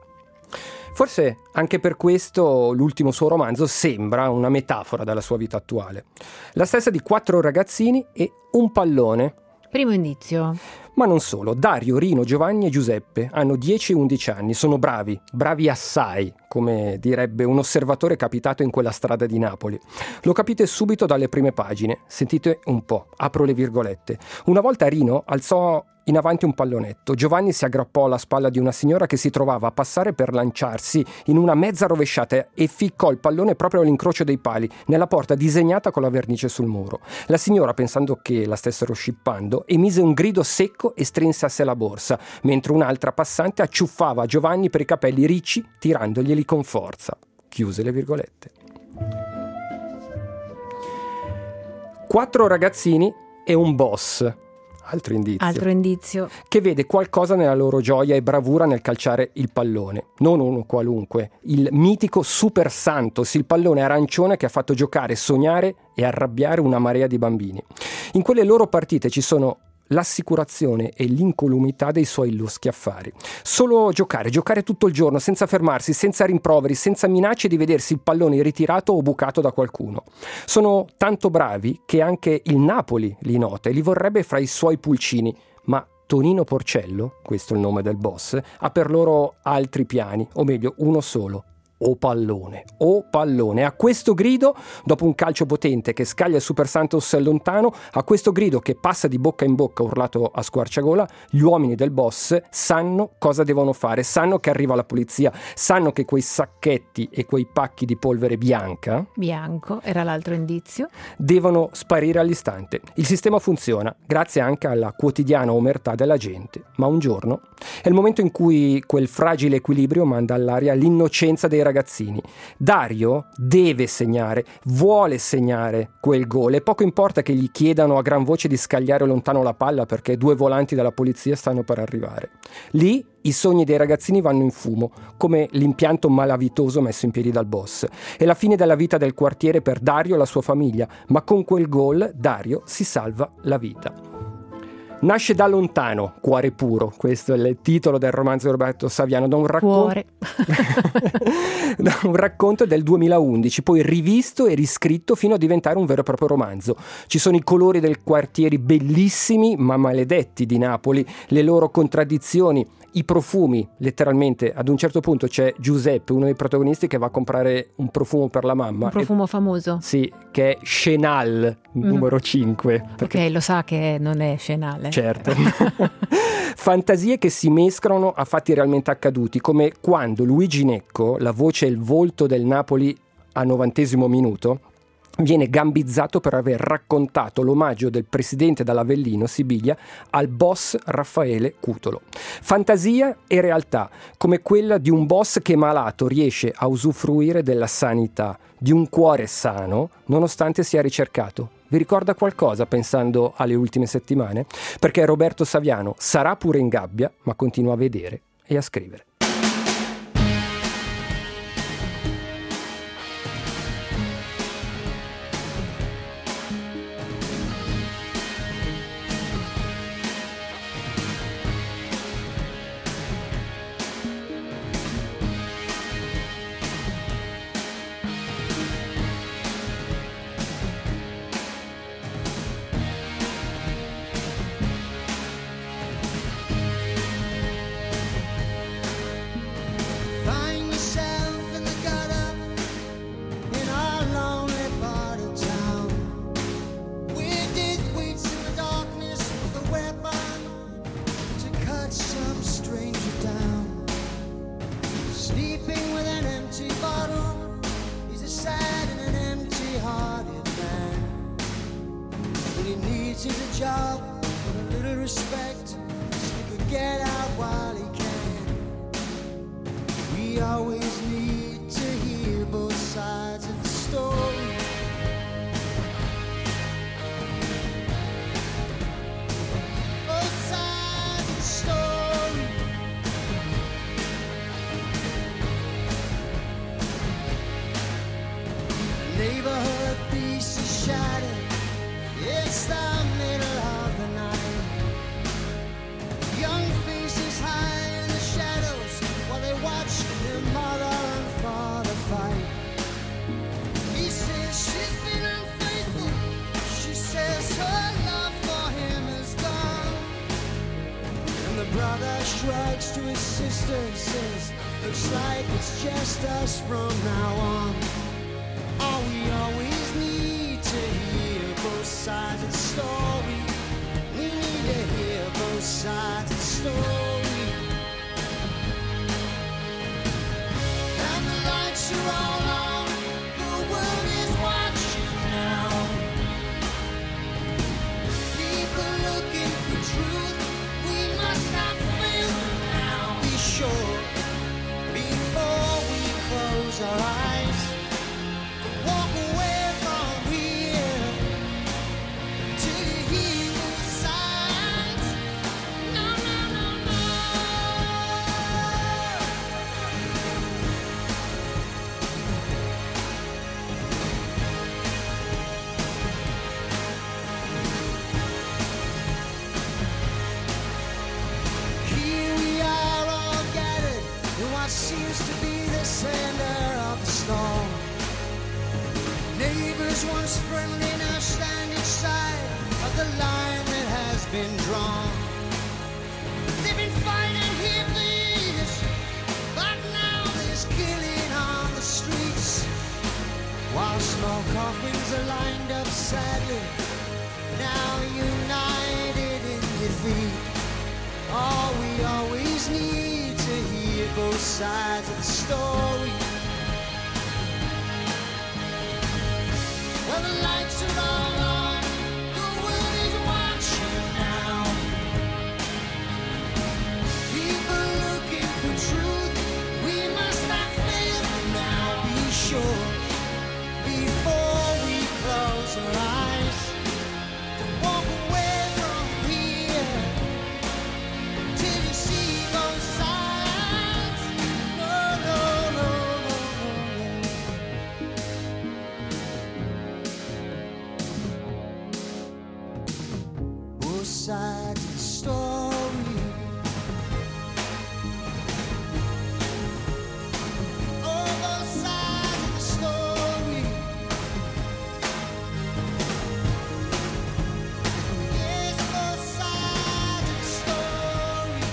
Forse anche per questo l'ultimo suo romanzo sembra una metafora della sua vita attuale. La stessa di quattro ragazzini e un pallone. Primo indizio. Ma non solo, Dario, Rino, Giovanni e Giuseppe hanno dieci e undici anni, sono bravi, bravi assai, come direbbe un osservatore capitato in quella strada di Napoli. Lo capite subito dalle prime pagine, sentite un po', apro le virgolette. Una volta Rino alzò in avanti un pallonetto, Giovanni si aggrappò alla spalla di una signora che si trovava a passare per lanciarsi in una mezza rovesciata e ficcò il pallone proprio all'incrocio dei pali, nella porta disegnata con la vernice sul muro. La signora, pensando che la stessero scippando, emise un grido secco e strinse a sé la borsa, mentre un'altra passante acciuffava Giovanni per i capelli ricci, tirandoglieli con forza. Chiuse le virgolette. Quattro ragazzini e un boss. Altro indizio. Altro indizio. Che vede qualcosa nella loro gioia e bravura nel calciare il pallone. Non uno qualunque, il mitico Super Santos, il pallone arancione che ha fatto giocare, sognare e arrabbiare una marea di bambini. In quelle loro partite ci sono l'assicurazione e l'incolumità dei suoi loschi affari. Solo giocare, giocare tutto il giorno, senza fermarsi, senza rimproveri, senza minacce di vedersi il pallone ritirato o bucato da qualcuno. Sono tanto bravi che anche il Napoli li nota e li vorrebbe fra i suoi pulcini, ma Tonino Porcello, questo è il nome del boss, ha per loro altri piani, o meglio uno solo. O pallone, o pallone. A questo grido, dopo un calcio potente che scaglia il Super Santos lontano, a questo grido che passa di bocca in bocca urlato a squarciagola, gli uomini del boss sanno cosa devono fare, sanno che arriva la polizia, sanno che quei sacchetti e quei pacchi di polvere bianca Bianco era l'altro indizio. devono sparire all'istante. Il sistema funziona grazie anche alla quotidiana omertà della gente, ma un giorno è il momento in cui quel fragile equilibrio manda all'aria l'innocenza dei ragazzini. Dario deve segnare, vuole segnare quel gol e poco importa che gli chiedano a gran voce di scagliare lontano la palla perché due volanti della polizia stanno per arrivare. Lì i sogni dei ragazzini vanno in fumo, come l'impianto malavitoso messo in piedi dal boss. È la fine della vita del quartiere per Dario e la sua famiglia, ma con quel gol Dario si salva la vita. Nasce da lontano, Cuore puro, questo è il titolo del romanzo di Roberto Saviano, da un racconto, Cuore. da un racconto del duemilaundici, poi rivisto e riscritto fino a diventare un vero e proprio romanzo. Ci sono i colori del quartieri bellissimi ma maledetti di Napoli, le loro contraddizioni, i profumi, letteralmente. Ad un certo punto c'è Giuseppe, uno dei protagonisti, che va a comprare un profumo per la mamma. Un profumo famoso. Sì, che è Chenal numero cinque. Ok, lo sa che non è Chenal. eh. Certo. Fantasie che si mescolano a fatti realmente accaduti, come quando Luigi Necco, la voce e il volto del Napoli a novantesimo minuto, viene gambizzato per aver raccontato l'omaggio del presidente dall'Avellino, Sibiglia, al boss Raffaele Cutolo. Fantasia e realtà, come quella di un boss che malato riesce a usufruire della sanità, di un cuore sano, nonostante sia ricercato. Vi ricorda qualcosa pensando alle ultime settimane? Perché Roberto Saviano sarà pure in gabbia, ma continua a vedere e a scrivere. Find yourself in the gutter in our lonely part of town. Where death waits in the darkness with a weapon to cut some stranger down. Sleeping with an empty bottle, he's a sad and an empty-hearted man. What he needs is a job with a little respect, so he could get out while he can. We always need to hear both sides of the story. Both sides of the story. The neighborhood peace is shattered. It's the middle of the night. Young faces hide in the shadows while they watch their mother and father fight. He says she's been unfaithful. She says her love for him is gone. And the brother shrugs to his sister and says, looks like it's just us from now on. All we always need to hear both sides of the story. We need to hear both sides of the story. And the lights are all on, the world is watching now. People looking for truth, we must not fail them now. Be sure, before we close our eyes, walk away from here till you hear the signs. No, no, no, no. Here we are all gathered in what seems to be the center of the storm. Neighbors once friendly now stand each side of the line that has been drawn. They've been fighting here for years, but now there's killing on the streets. While small coffins are lined up sadly, now united in defeat. All we always need to hear both sides of the story. Well, the lights are all on, the world is watching now. People looking for truth, we must not fail them now. Be sure, before we close our eyes, walk away from here till you see both sides. No, no, no, no, no. Both sides of the story. Oh, both sides of the story. Yes, both sides of the story.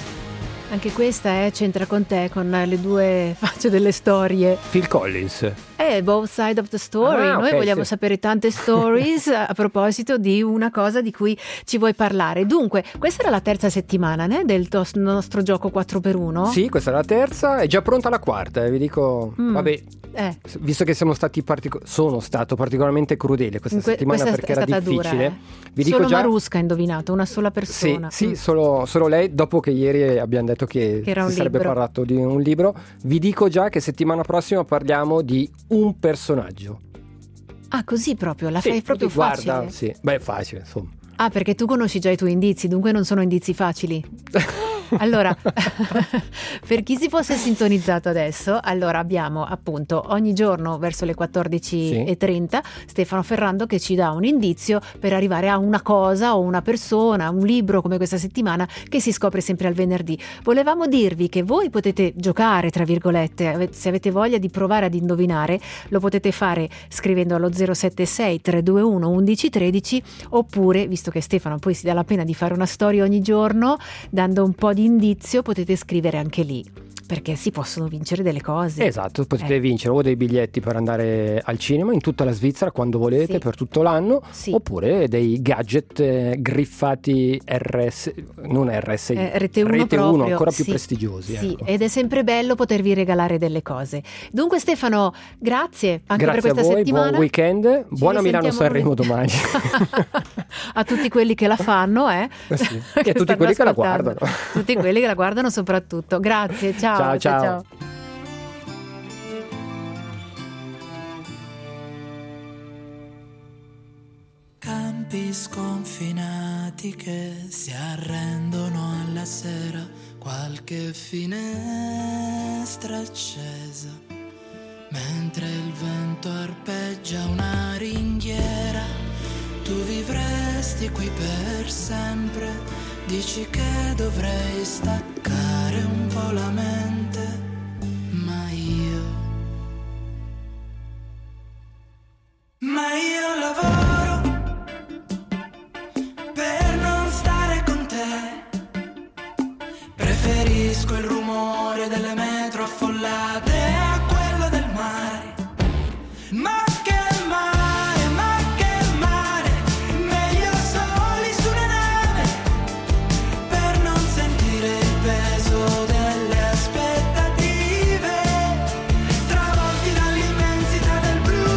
Anche questa è C'entra con te, con le due facce delle storie. Phil Collins. Eh, both side of the story. Ah, Noi ok, vogliamo sì. sapere tante stories a proposito di una cosa di cui ci vuoi parlare. Dunque, questa era la terza settimana, né, del tos- nostro gioco quattro per uno? Sì, questa è la terza, è già pronta la quarta, eh, vi dico, Mm. vabbè, Eh. visto che siamo stati partico- sono stato particolarmente crudele questa Que- settimana questa è perché era stata difficile, dura, eh. vi dico Solo già... Marusca ha indovinato, una sola Sì, persona. sì, Mm. solo, solo lei, dopo che ieri abbiamo detto che, Che era un si sarebbe libro. parlato di un libro, vi dico già che settimana prossima parliamo di un personaggio. Ah, così proprio, la Sì, fai proprio facile. guarda, sì, beh, facile, insomma. Ah, perché tu conosci già i tuoi indizi, dunque non sono indizi facili. Allora, per chi si fosse sintonizzato adesso, allora abbiamo appunto ogni giorno verso le quattordici e trenta Stefano Ferrando che ci dà un indizio per arrivare a una cosa o una persona, un libro come questa settimana che si scopre sempre al venerdì. Volevamo dirvi che voi potete giocare, tra virgolette, ave- se avete voglia di provare ad indovinare, lo potete fare scrivendo allo zero sette sei tre due uno uno uno uno tre oppure, visto che Stefano poi si dà la pena di fare una storia ogni giorno, dando un po' di indizio, potete scrivere anche lì, perché si possono vincere delle cose. Esatto, potete Eh. vincere o dei biglietti per andare al cinema in tutta la Svizzera quando volete, Sì. per tutto l'anno, Sì. oppure dei gadget eh, griffati R S, non R S I, Eh, Rete uno Rete proprio, uno, ancora più sì, prestigiosi. sì, ecco. ed è sempre bello potervi regalare delle cose. Dunque Stefano, grazie anche Grazie per a questa voi, settimana. buon weekend, buona Milano risentiamo Sanremo domani. A tutti quelli che la fanno, eh? Sì. che E a tutti stanno quelli che la ascoltando. guardano. Tutti quelli che la guardano soprattutto. Grazie, ciao. Ciao, ciao. ciao. Campi sconfinati che si arrendono alla sera, qualche finestra accesa, mentre il vento arpeggia una ringhiera. Tu vivresti qui per sempre, dici che dovrei staccare un po' la mente, ma io, ma io lavoro per non stare con te. Preferisco il rumore delle metro affollate a quello del mare. Ma che mare, ma che mare, meglio soli su una nave, per non sentire il peso delle aspettative, travolti dall'immensità del blu.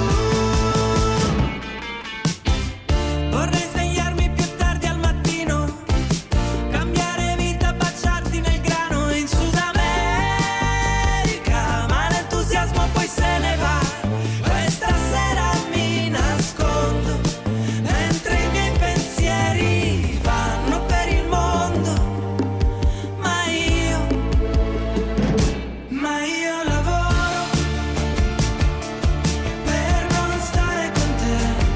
Vorrei svegliarmi più tardi al mattino, cambiare vita, baciarti nel grano in Sud America, ma l'entusiasmo poi se ne va. Questa sera mi nascondo, mentre i miei pensieri vanno per il mondo, ma io, ma io lavoro per non stare con te.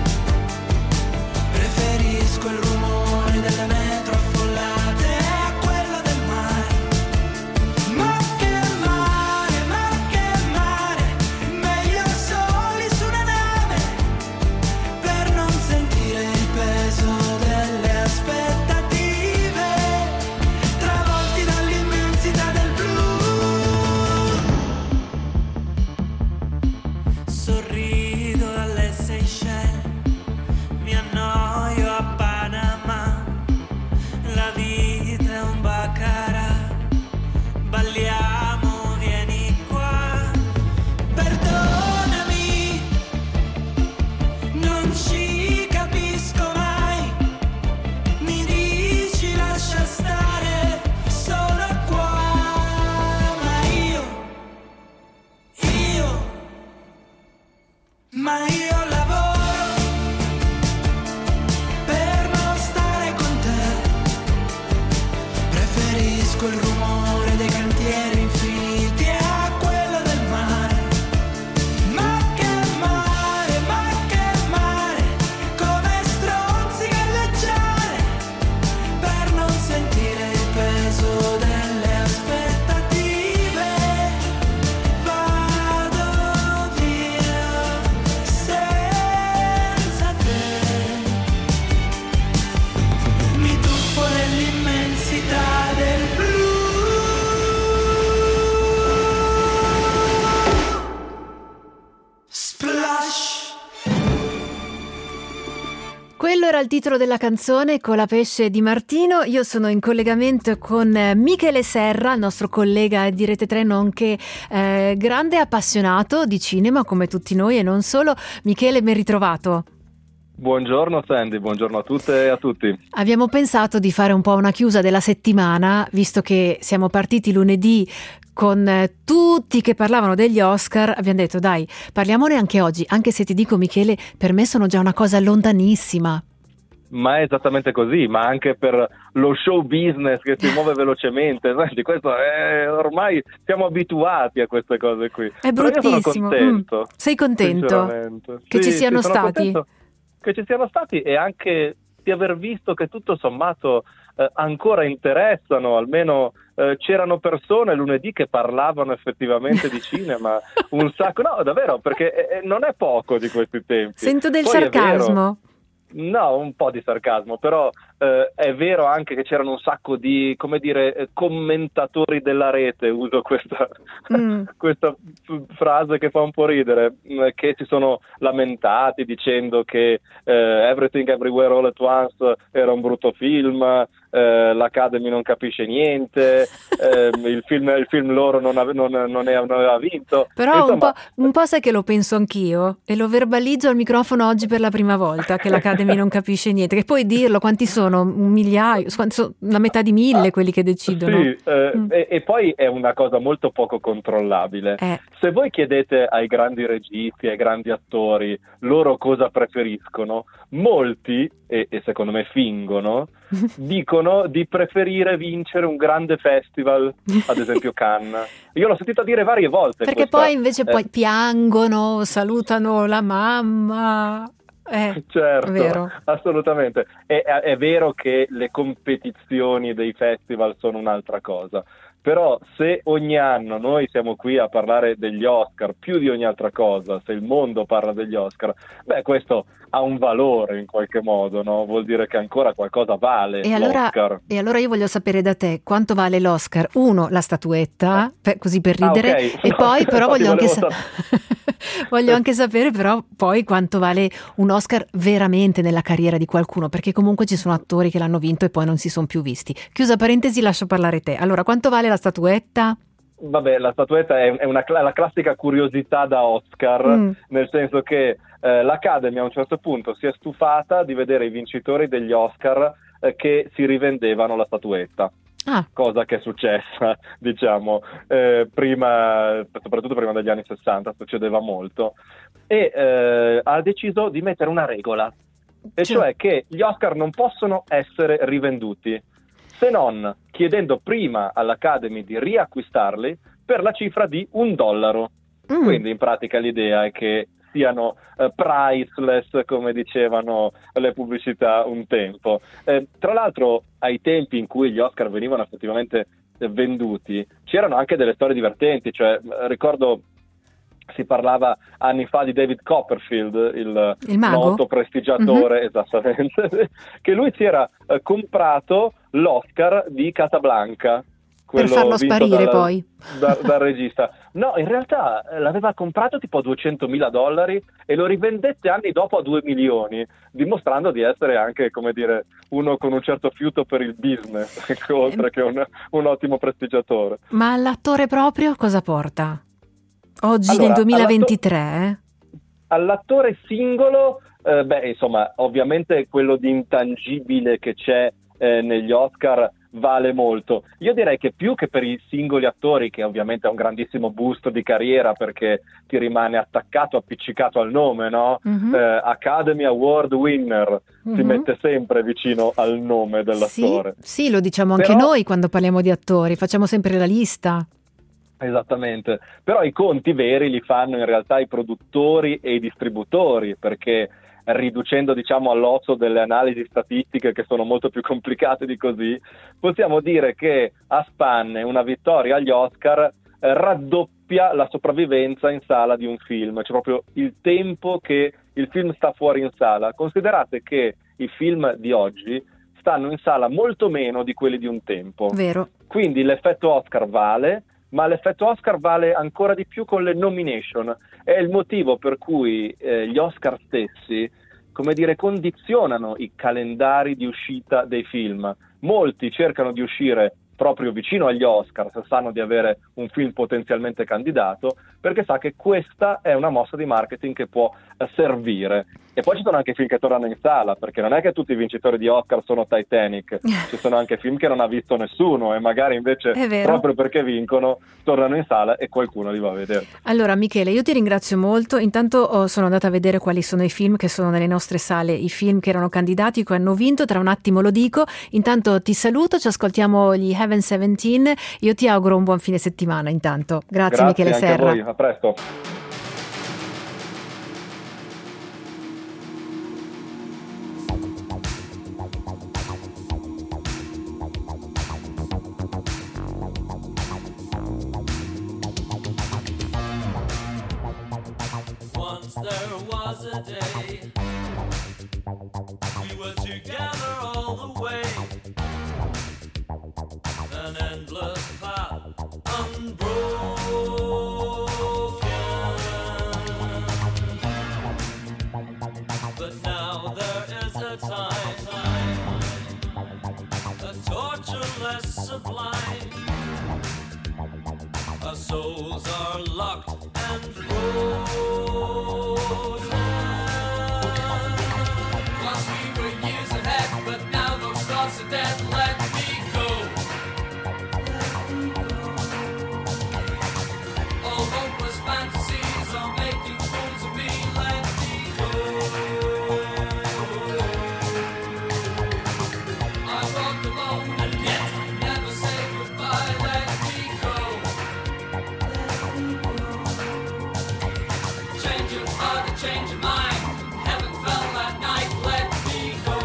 Preferisco il rumore delle metro affollate a quello del mare. Ma che mare, ma che mare, meglio soli su una nave, per non sentire il peso delle aspettative, travolti dall'immensità del blu. Sorrido alle Seychelles, mi annoio a Panama, la vita è un baccarat, balliamo, vieni qua, perdonami, non ci capisco mai, mi dici lascia stare, sono qua, ma io, io, ma io lavoro per non stare con te. Preferisco il rumore dei cantieri infiniti a quello del mare. Ma che mare, ma che mare, come stronzi galleggiare, per non sentire il peso delle aspettative. Vado via se Quello era il titolo della canzone, Colapesce di Martino. Io sono in collegamento con eh, Michele Serra, il nostro collega di Rete tre, nonché eh, grande appassionato di cinema come tutti noi e non solo. Michele, ben ritrovato. Buongiorno Sandy, buongiorno a tutte e a tutti. Abbiamo pensato di fare un po' una chiusa della settimana, visto che siamo partiti lunedì con eh, tutti che parlavano degli Oscar. Abbiamo detto dai, parliamone anche oggi, anche se ti dico Michele, per me sono già una cosa lontanissima. Ma è esattamente così, ma anche per lo show business che si muove velocemente, senti, questo è, ormai siamo abituati a queste cose qui. È bruttissimo. Però io sono contento. Mm. Sei contento che sì, ci siano sì, sono stati? contento che ci siano stati e anche di aver visto che tutto sommato eh, ancora interessano, almeno eh, c'erano persone lunedì che parlavano effettivamente di cinema, un sacco, no davvero, perché eh, non è poco di questi tempi. Sento del Poi sarcasmo. No, un po' di sarcasmo, però eh, è vero anche che c'erano un sacco di, come dire, eh, commentatori della rete, uso questa, mm. questa f- frase che fa un po' ridere, mh, che si sono lamentati dicendo che eh, Everything Everywhere All at Once era un brutto film, eh, l'Academy non capisce niente, eh, il, film, il film loro non, ave- non, non, è, non aveva vinto. Però Insomma, un po', un po' sai che lo penso anch'io e lo verbalizzo al microfono oggi per la prima volta, che l'Academy non capisce niente, che puoi dirlo, quanti sono? Un migliaio, quanti sono? La metà di mille quelli che decidono. Sì, eh, mm. e, e poi è una cosa molto poco controllabile. Eh. Se voi chiedete ai grandi registi, ai grandi attori, loro cosa preferiscono, molti, e, e secondo me fingono, dicono di preferire vincere un grande festival, ad esempio Cannes. Io l'ho sentito dire varie volte. Perché questa, poi invece eh, poi piangono, salutano la mamma. Eh, certo, vero. assolutamente. È, è vero che le competizioni dei festival sono un'altra cosa, però se ogni anno noi siamo qui a parlare degli Oscar più di ogni altra cosa, se il mondo parla degli Oscar, beh, questo ha un valore in qualche modo, no? Vuol dire che ancora qualcosa vale E allora, l'Oscar. e allora io voglio sapere da te quanto vale l'Oscar. Uno, la statuetta, per- così per ridere, Ah, ok. e No, poi però infatti voglio anche, volevo sa- voglio anche sapere però poi quanto vale un Oscar veramente nella carriera di qualcuno, perché comunque ci sono attori che l'hanno vinto e poi non si sono più visti. Chiusa parentesi, lascio parlare te. Allora, quanto vale la statuetta? Vabbè, la statuetta è, è una, la classica curiosità da Oscar, Mm. nel senso che eh, l'Academy a un certo punto si è stufata di vedere i vincitori degli Oscar eh, che si rivendevano la statuetta. Ah. Cosa che è successa, diciamo, eh, prima, soprattutto prima degli anni sessanta, succedeva molto, e eh, ha deciso di mettere una regola, e Cioè? cioè che gli Oscar non possono essere rivenduti, se non chiedendo prima all'Academy di riacquistarli per la cifra di un dollaro. Mm. Quindi in pratica l'idea è che siano eh, priceless, come dicevano le pubblicità un tempo. Eh, tra l'altro, ai tempi in cui gli Oscar venivano effettivamente eh, venduti, c'erano anche delle storie divertenti, cioè eh, ricordo si parlava anni fa di David Copperfield, il, Il mago? noto prestigiatore, Mhm. esattamente, che lui si era eh, comprato l'Oscar di Casablanca. Per quello farlo vinto sparire dal- poi. da- dal regista. No, in realtà eh, l'aveva comprato tipo a duecentomila dollari e lo rivendette anni dopo a due milioni, dimostrando di essere anche, come dire, uno con un certo fiuto per il business, ecco, oltre che un, un ottimo prestigiatore. Ma l'attore proprio cosa porta? Oggi Allora, nel duemilaventitré? eh? All'attore singolo, eh, beh, insomma, ovviamente quello di intangibile che c'è eh, negli Oscar vale molto. Io direi che più che per i singoli attori, che ovviamente è un grandissimo boost di carriera perché ti rimane attaccato, appiccicato al nome, no? Mhm. Eh, Academy Award winner si Mhm. mette sempre vicino al nome dell'attore. Sì, sì, lo diciamo anche Però- noi quando parliamo di attori, facciamo sempre la lista. Esattamente, però i conti veri li fanno in realtà i produttori e i distributori, perché riducendo diciamo all'osso delle analisi statistiche che sono molto più complicate di così, possiamo dire che a spanne una vittoria agli Oscar eh, raddoppia la sopravvivenza in sala di un film, cioè proprio il tempo che il film sta fuori in sala. Considerate che i film di oggi stanno in sala molto meno di quelli di un tempo. Vero. Quindi l'effetto Oscar vale, ma l'effetto Oscar vale ancora di più con le nomination. È il motivo per cui eh, gli Oscar stessi come dire, condizionano i calendari di uscita dei film. Molti cercano di uscire proprio vicino agli Oscar, se sanno di avere un film potenzialmente candidato, perché sa che questa è una mossa di marketing che può eh, servire. E poi ci sono anche film che tornano in sala, perché non è che tutti i vincitori di Oscar sono Titanic, ci sono anche film che non ha visto nessuno e magari invece proprio perché vincono tornano in sala e qualcuno li va a vedere. Allora Michele, io ti ringrazio molto. Intanto oh, sono andata a vedere quali sono i film che sono nelle nostre sale, i film che erano candidati, che hanno vinto, tra un attimo lo dico. Intanto ti saluto, ci ascoltiamo gli Heaven diciassette, io ti auguro un buon fine settimana intanto. Grazie, Grazie Michele anche Serra. A voi, a presto. Once there was a day we were together all the way, an endless path unbroken, but now there is a time, a torture less sublime, our souls are locked and frozen. Once we were years ahead, but now those thoughts are dead. Let me go. All hopeless fantasies are making fools of me. Let me go. I walk alone and yet never say goodbye. Let me go. Change your heart and change your mind. Heaven fell that night. Let me go.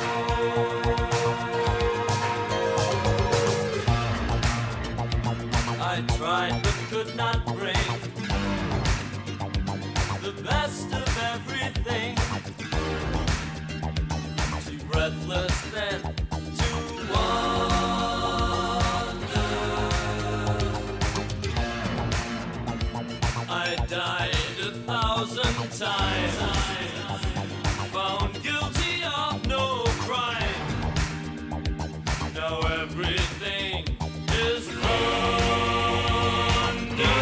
I tried but could not bring the best of everything. Too breathless then to wonder. I died a thousand times, found guilty of no crime. Now everything is thunder.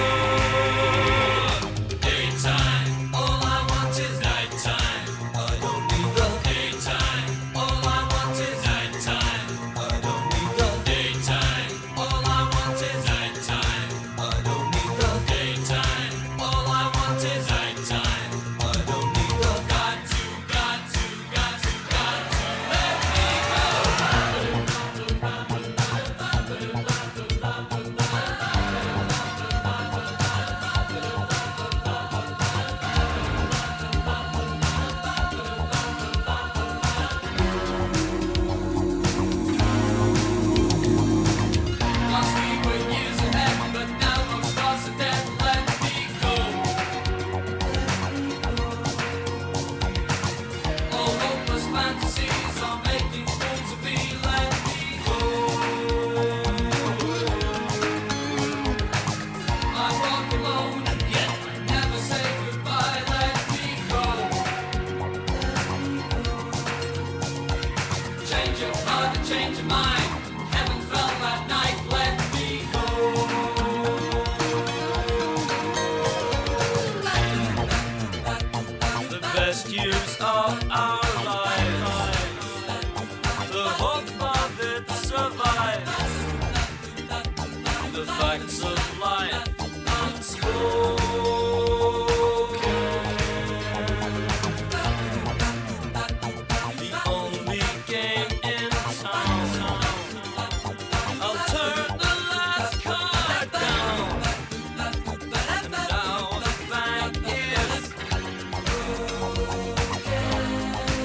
Daytime, all I want is nighttime. I don't need the daytime. All I want is nighttime. I don't need the daytime. All I want is nighttime. I don't need the daytime. All I want is nighttime. I don't need the got to, got to, got to, got to let me go. Once we were years ahead, but now those stars are dead. Let me go. All hopeless fantasies are making fools of me. Let me go. I walk alone and yet never say goodbye. Let me go. Change your heart and change your mind. Heaven fell that night. Let me go. The best years of our lives, the hope of it survives, the facts of life unspoken. The only game in town. I'll turn the last card down. And now the bank is broken.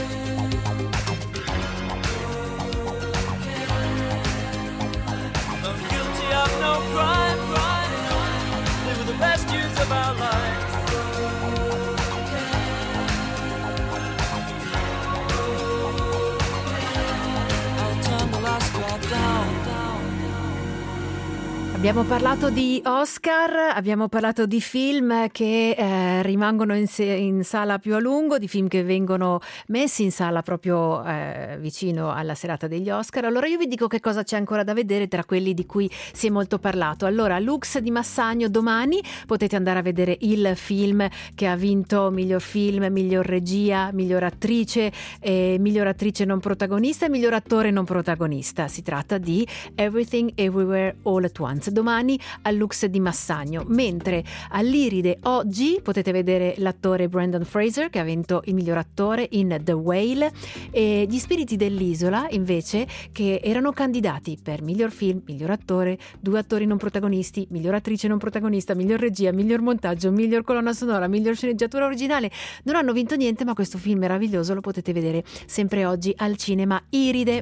Abbiamo parlato di Oscar, abbiamo parlato di film che eh, rimangono in, se- in sala più a lungo, di film che vengono messi in sala proprio eh, vicino alla serata degli Oscar. Allora io vi dico che cosa c'è ancora da vedere tra quelli di cui si è molto parlato. Allora, Lux di Massagno domani potete andare a vedere il film che ha vinto miglior film, miglior regia, miglior attrice, eh, miglior attrice non protagonista e miglior attore non protagonista. Si tratta di Everything Everywhere All at Once, domani al Lux di Massagno. Mentre all'Iride oggi potete vedere l'attore Brendan Fraser che ha vinto il miglior attore in The Whale, e Gli Spiriti dell'Isola invece che erano candidati per miglior film, miglior attore, due attori non protagonisti, miglior attrice non protagonista, miglior regia, miglior montaggio, miglior colonna sonora, miglior sceneggiatura originale. Non hanno vinto niente, ma questo film meraviglioso lo potete vedere sempre oggi al cinema Iride.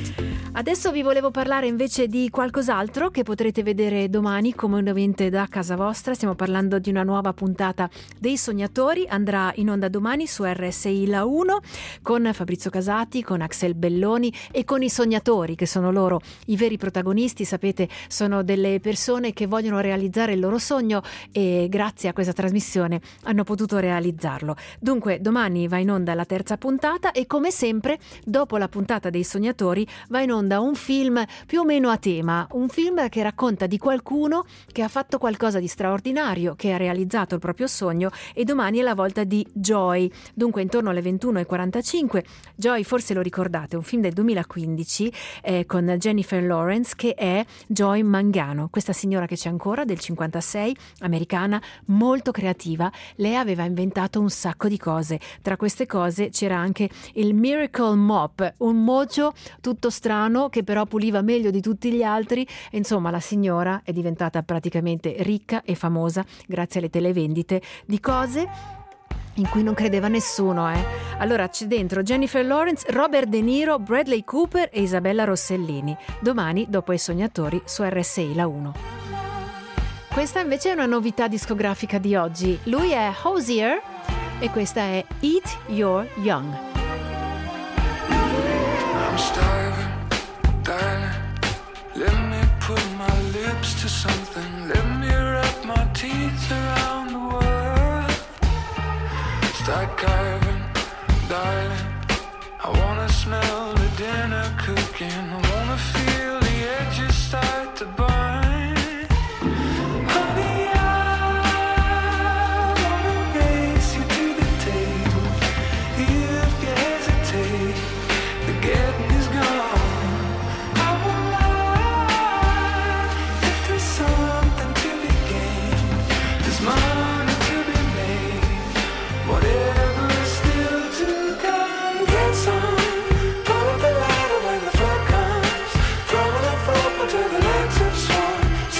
Adesso vi volevo parlare invece di qualcos'altro che potrete vedere domani comodamente da casa vostra. Stiamo parlando di una nuova puntata dei Sognatori, andrà in onda domani su R S I La uno con Fabrizio Casati, con Axel Belloni e con i Sognatori, che sono loro i veri protagonisti. Sapete, sono delle persone che vogliono realizzare il loro sogno e grazie a questa trasmissione hanno potuto realizzarlo. Dunque domani va in onda la terza puntata e come sempre dopo la puntata dei Sognatori va in onda un film più o meno a tema, un film che racconta di qualcuno che ha fatto qualcosa di straordinario, che ha realizzato il proprio sogno, e domani è la volta di Joy. Dunque intorno alle ventuno e quarantacinque, Joy, forse lo ricordate, un film del duemilaquindici eh, con Jennifer Lawrence che è Joy Mangano, questa signora che c'è ancora, del cinquantasei, americana, molto creativa. Lei aveva inventato un sacco di cose, tra queste cose c'era anche il Miracle Mop, un mocio tutto strano che però puliva meglio di tutti gli altri. Insomma, la signora è diventata praticamente ricca e famosa grazie alle televendite di cose in cui non credeva nessuno, eh. Allora c'è dentro Jennifer Lawrence, Robert De Niro, Bradley Cooper e Isabella Rossellini. Domani dopo i Sognatori su R S I La uno. Questa invece è una novità discografica di oggi. Lui è Hozier e questa è Eat Your Young. I'm starving, darling. Let me put my lips to something. Let me wrap my teeth around the world. Start carving, darling. I wanna smell the dinner cooking. I wanna feel the edges start to burn. Honey, I wanna race you to the table. If you hesitate, the getting is gone. I won't lie. If there's something to be gained, there's money to be made. Whatever is still to come, get some. Pull up the ladder when the flood comes. Throw it up open till the legs have swung.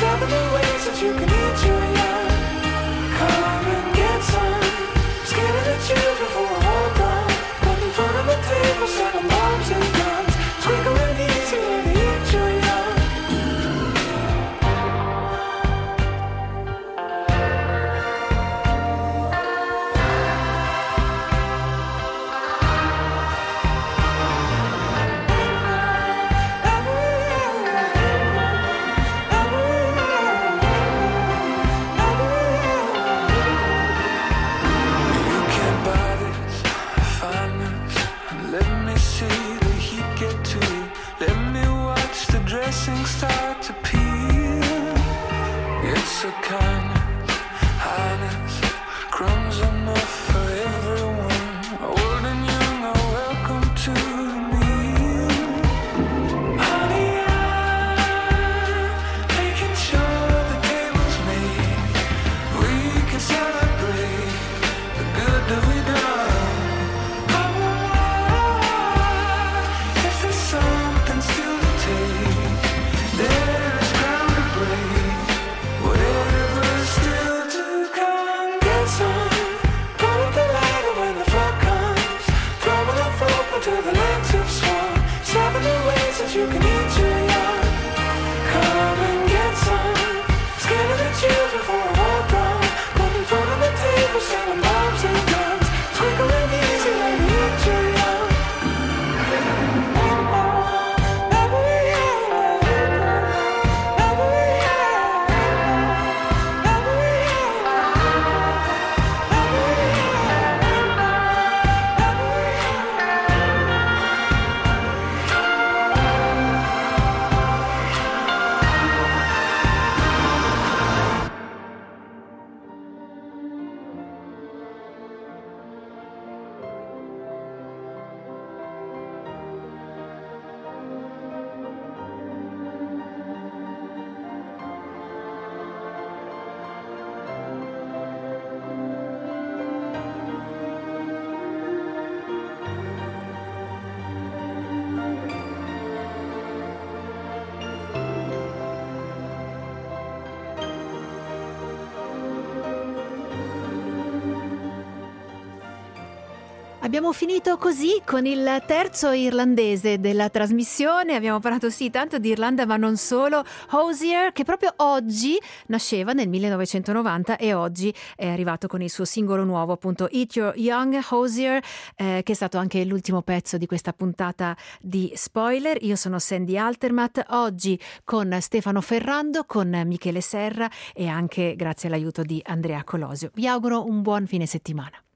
Abbiamo finito così con il terzo irlandese della trasmissione. Abbiamo parlato sì tanto di Irlanda ma non solo. Hozier, che proprio oggi nasceva nel millenovecentonovanta e oggi è arrivato con il suo singolo nuovo, appunto Eat Your Young. Hozier, eh, che è stato anche l'ultimo pezzo di questa puntata di Spoiler. Io sono Sandy Altermatt, oggi con Stefano Ferrando, con Michele Serra e anche grazie all'aiuto di Andrea Colosio. Vi auguro un buon fine settimana.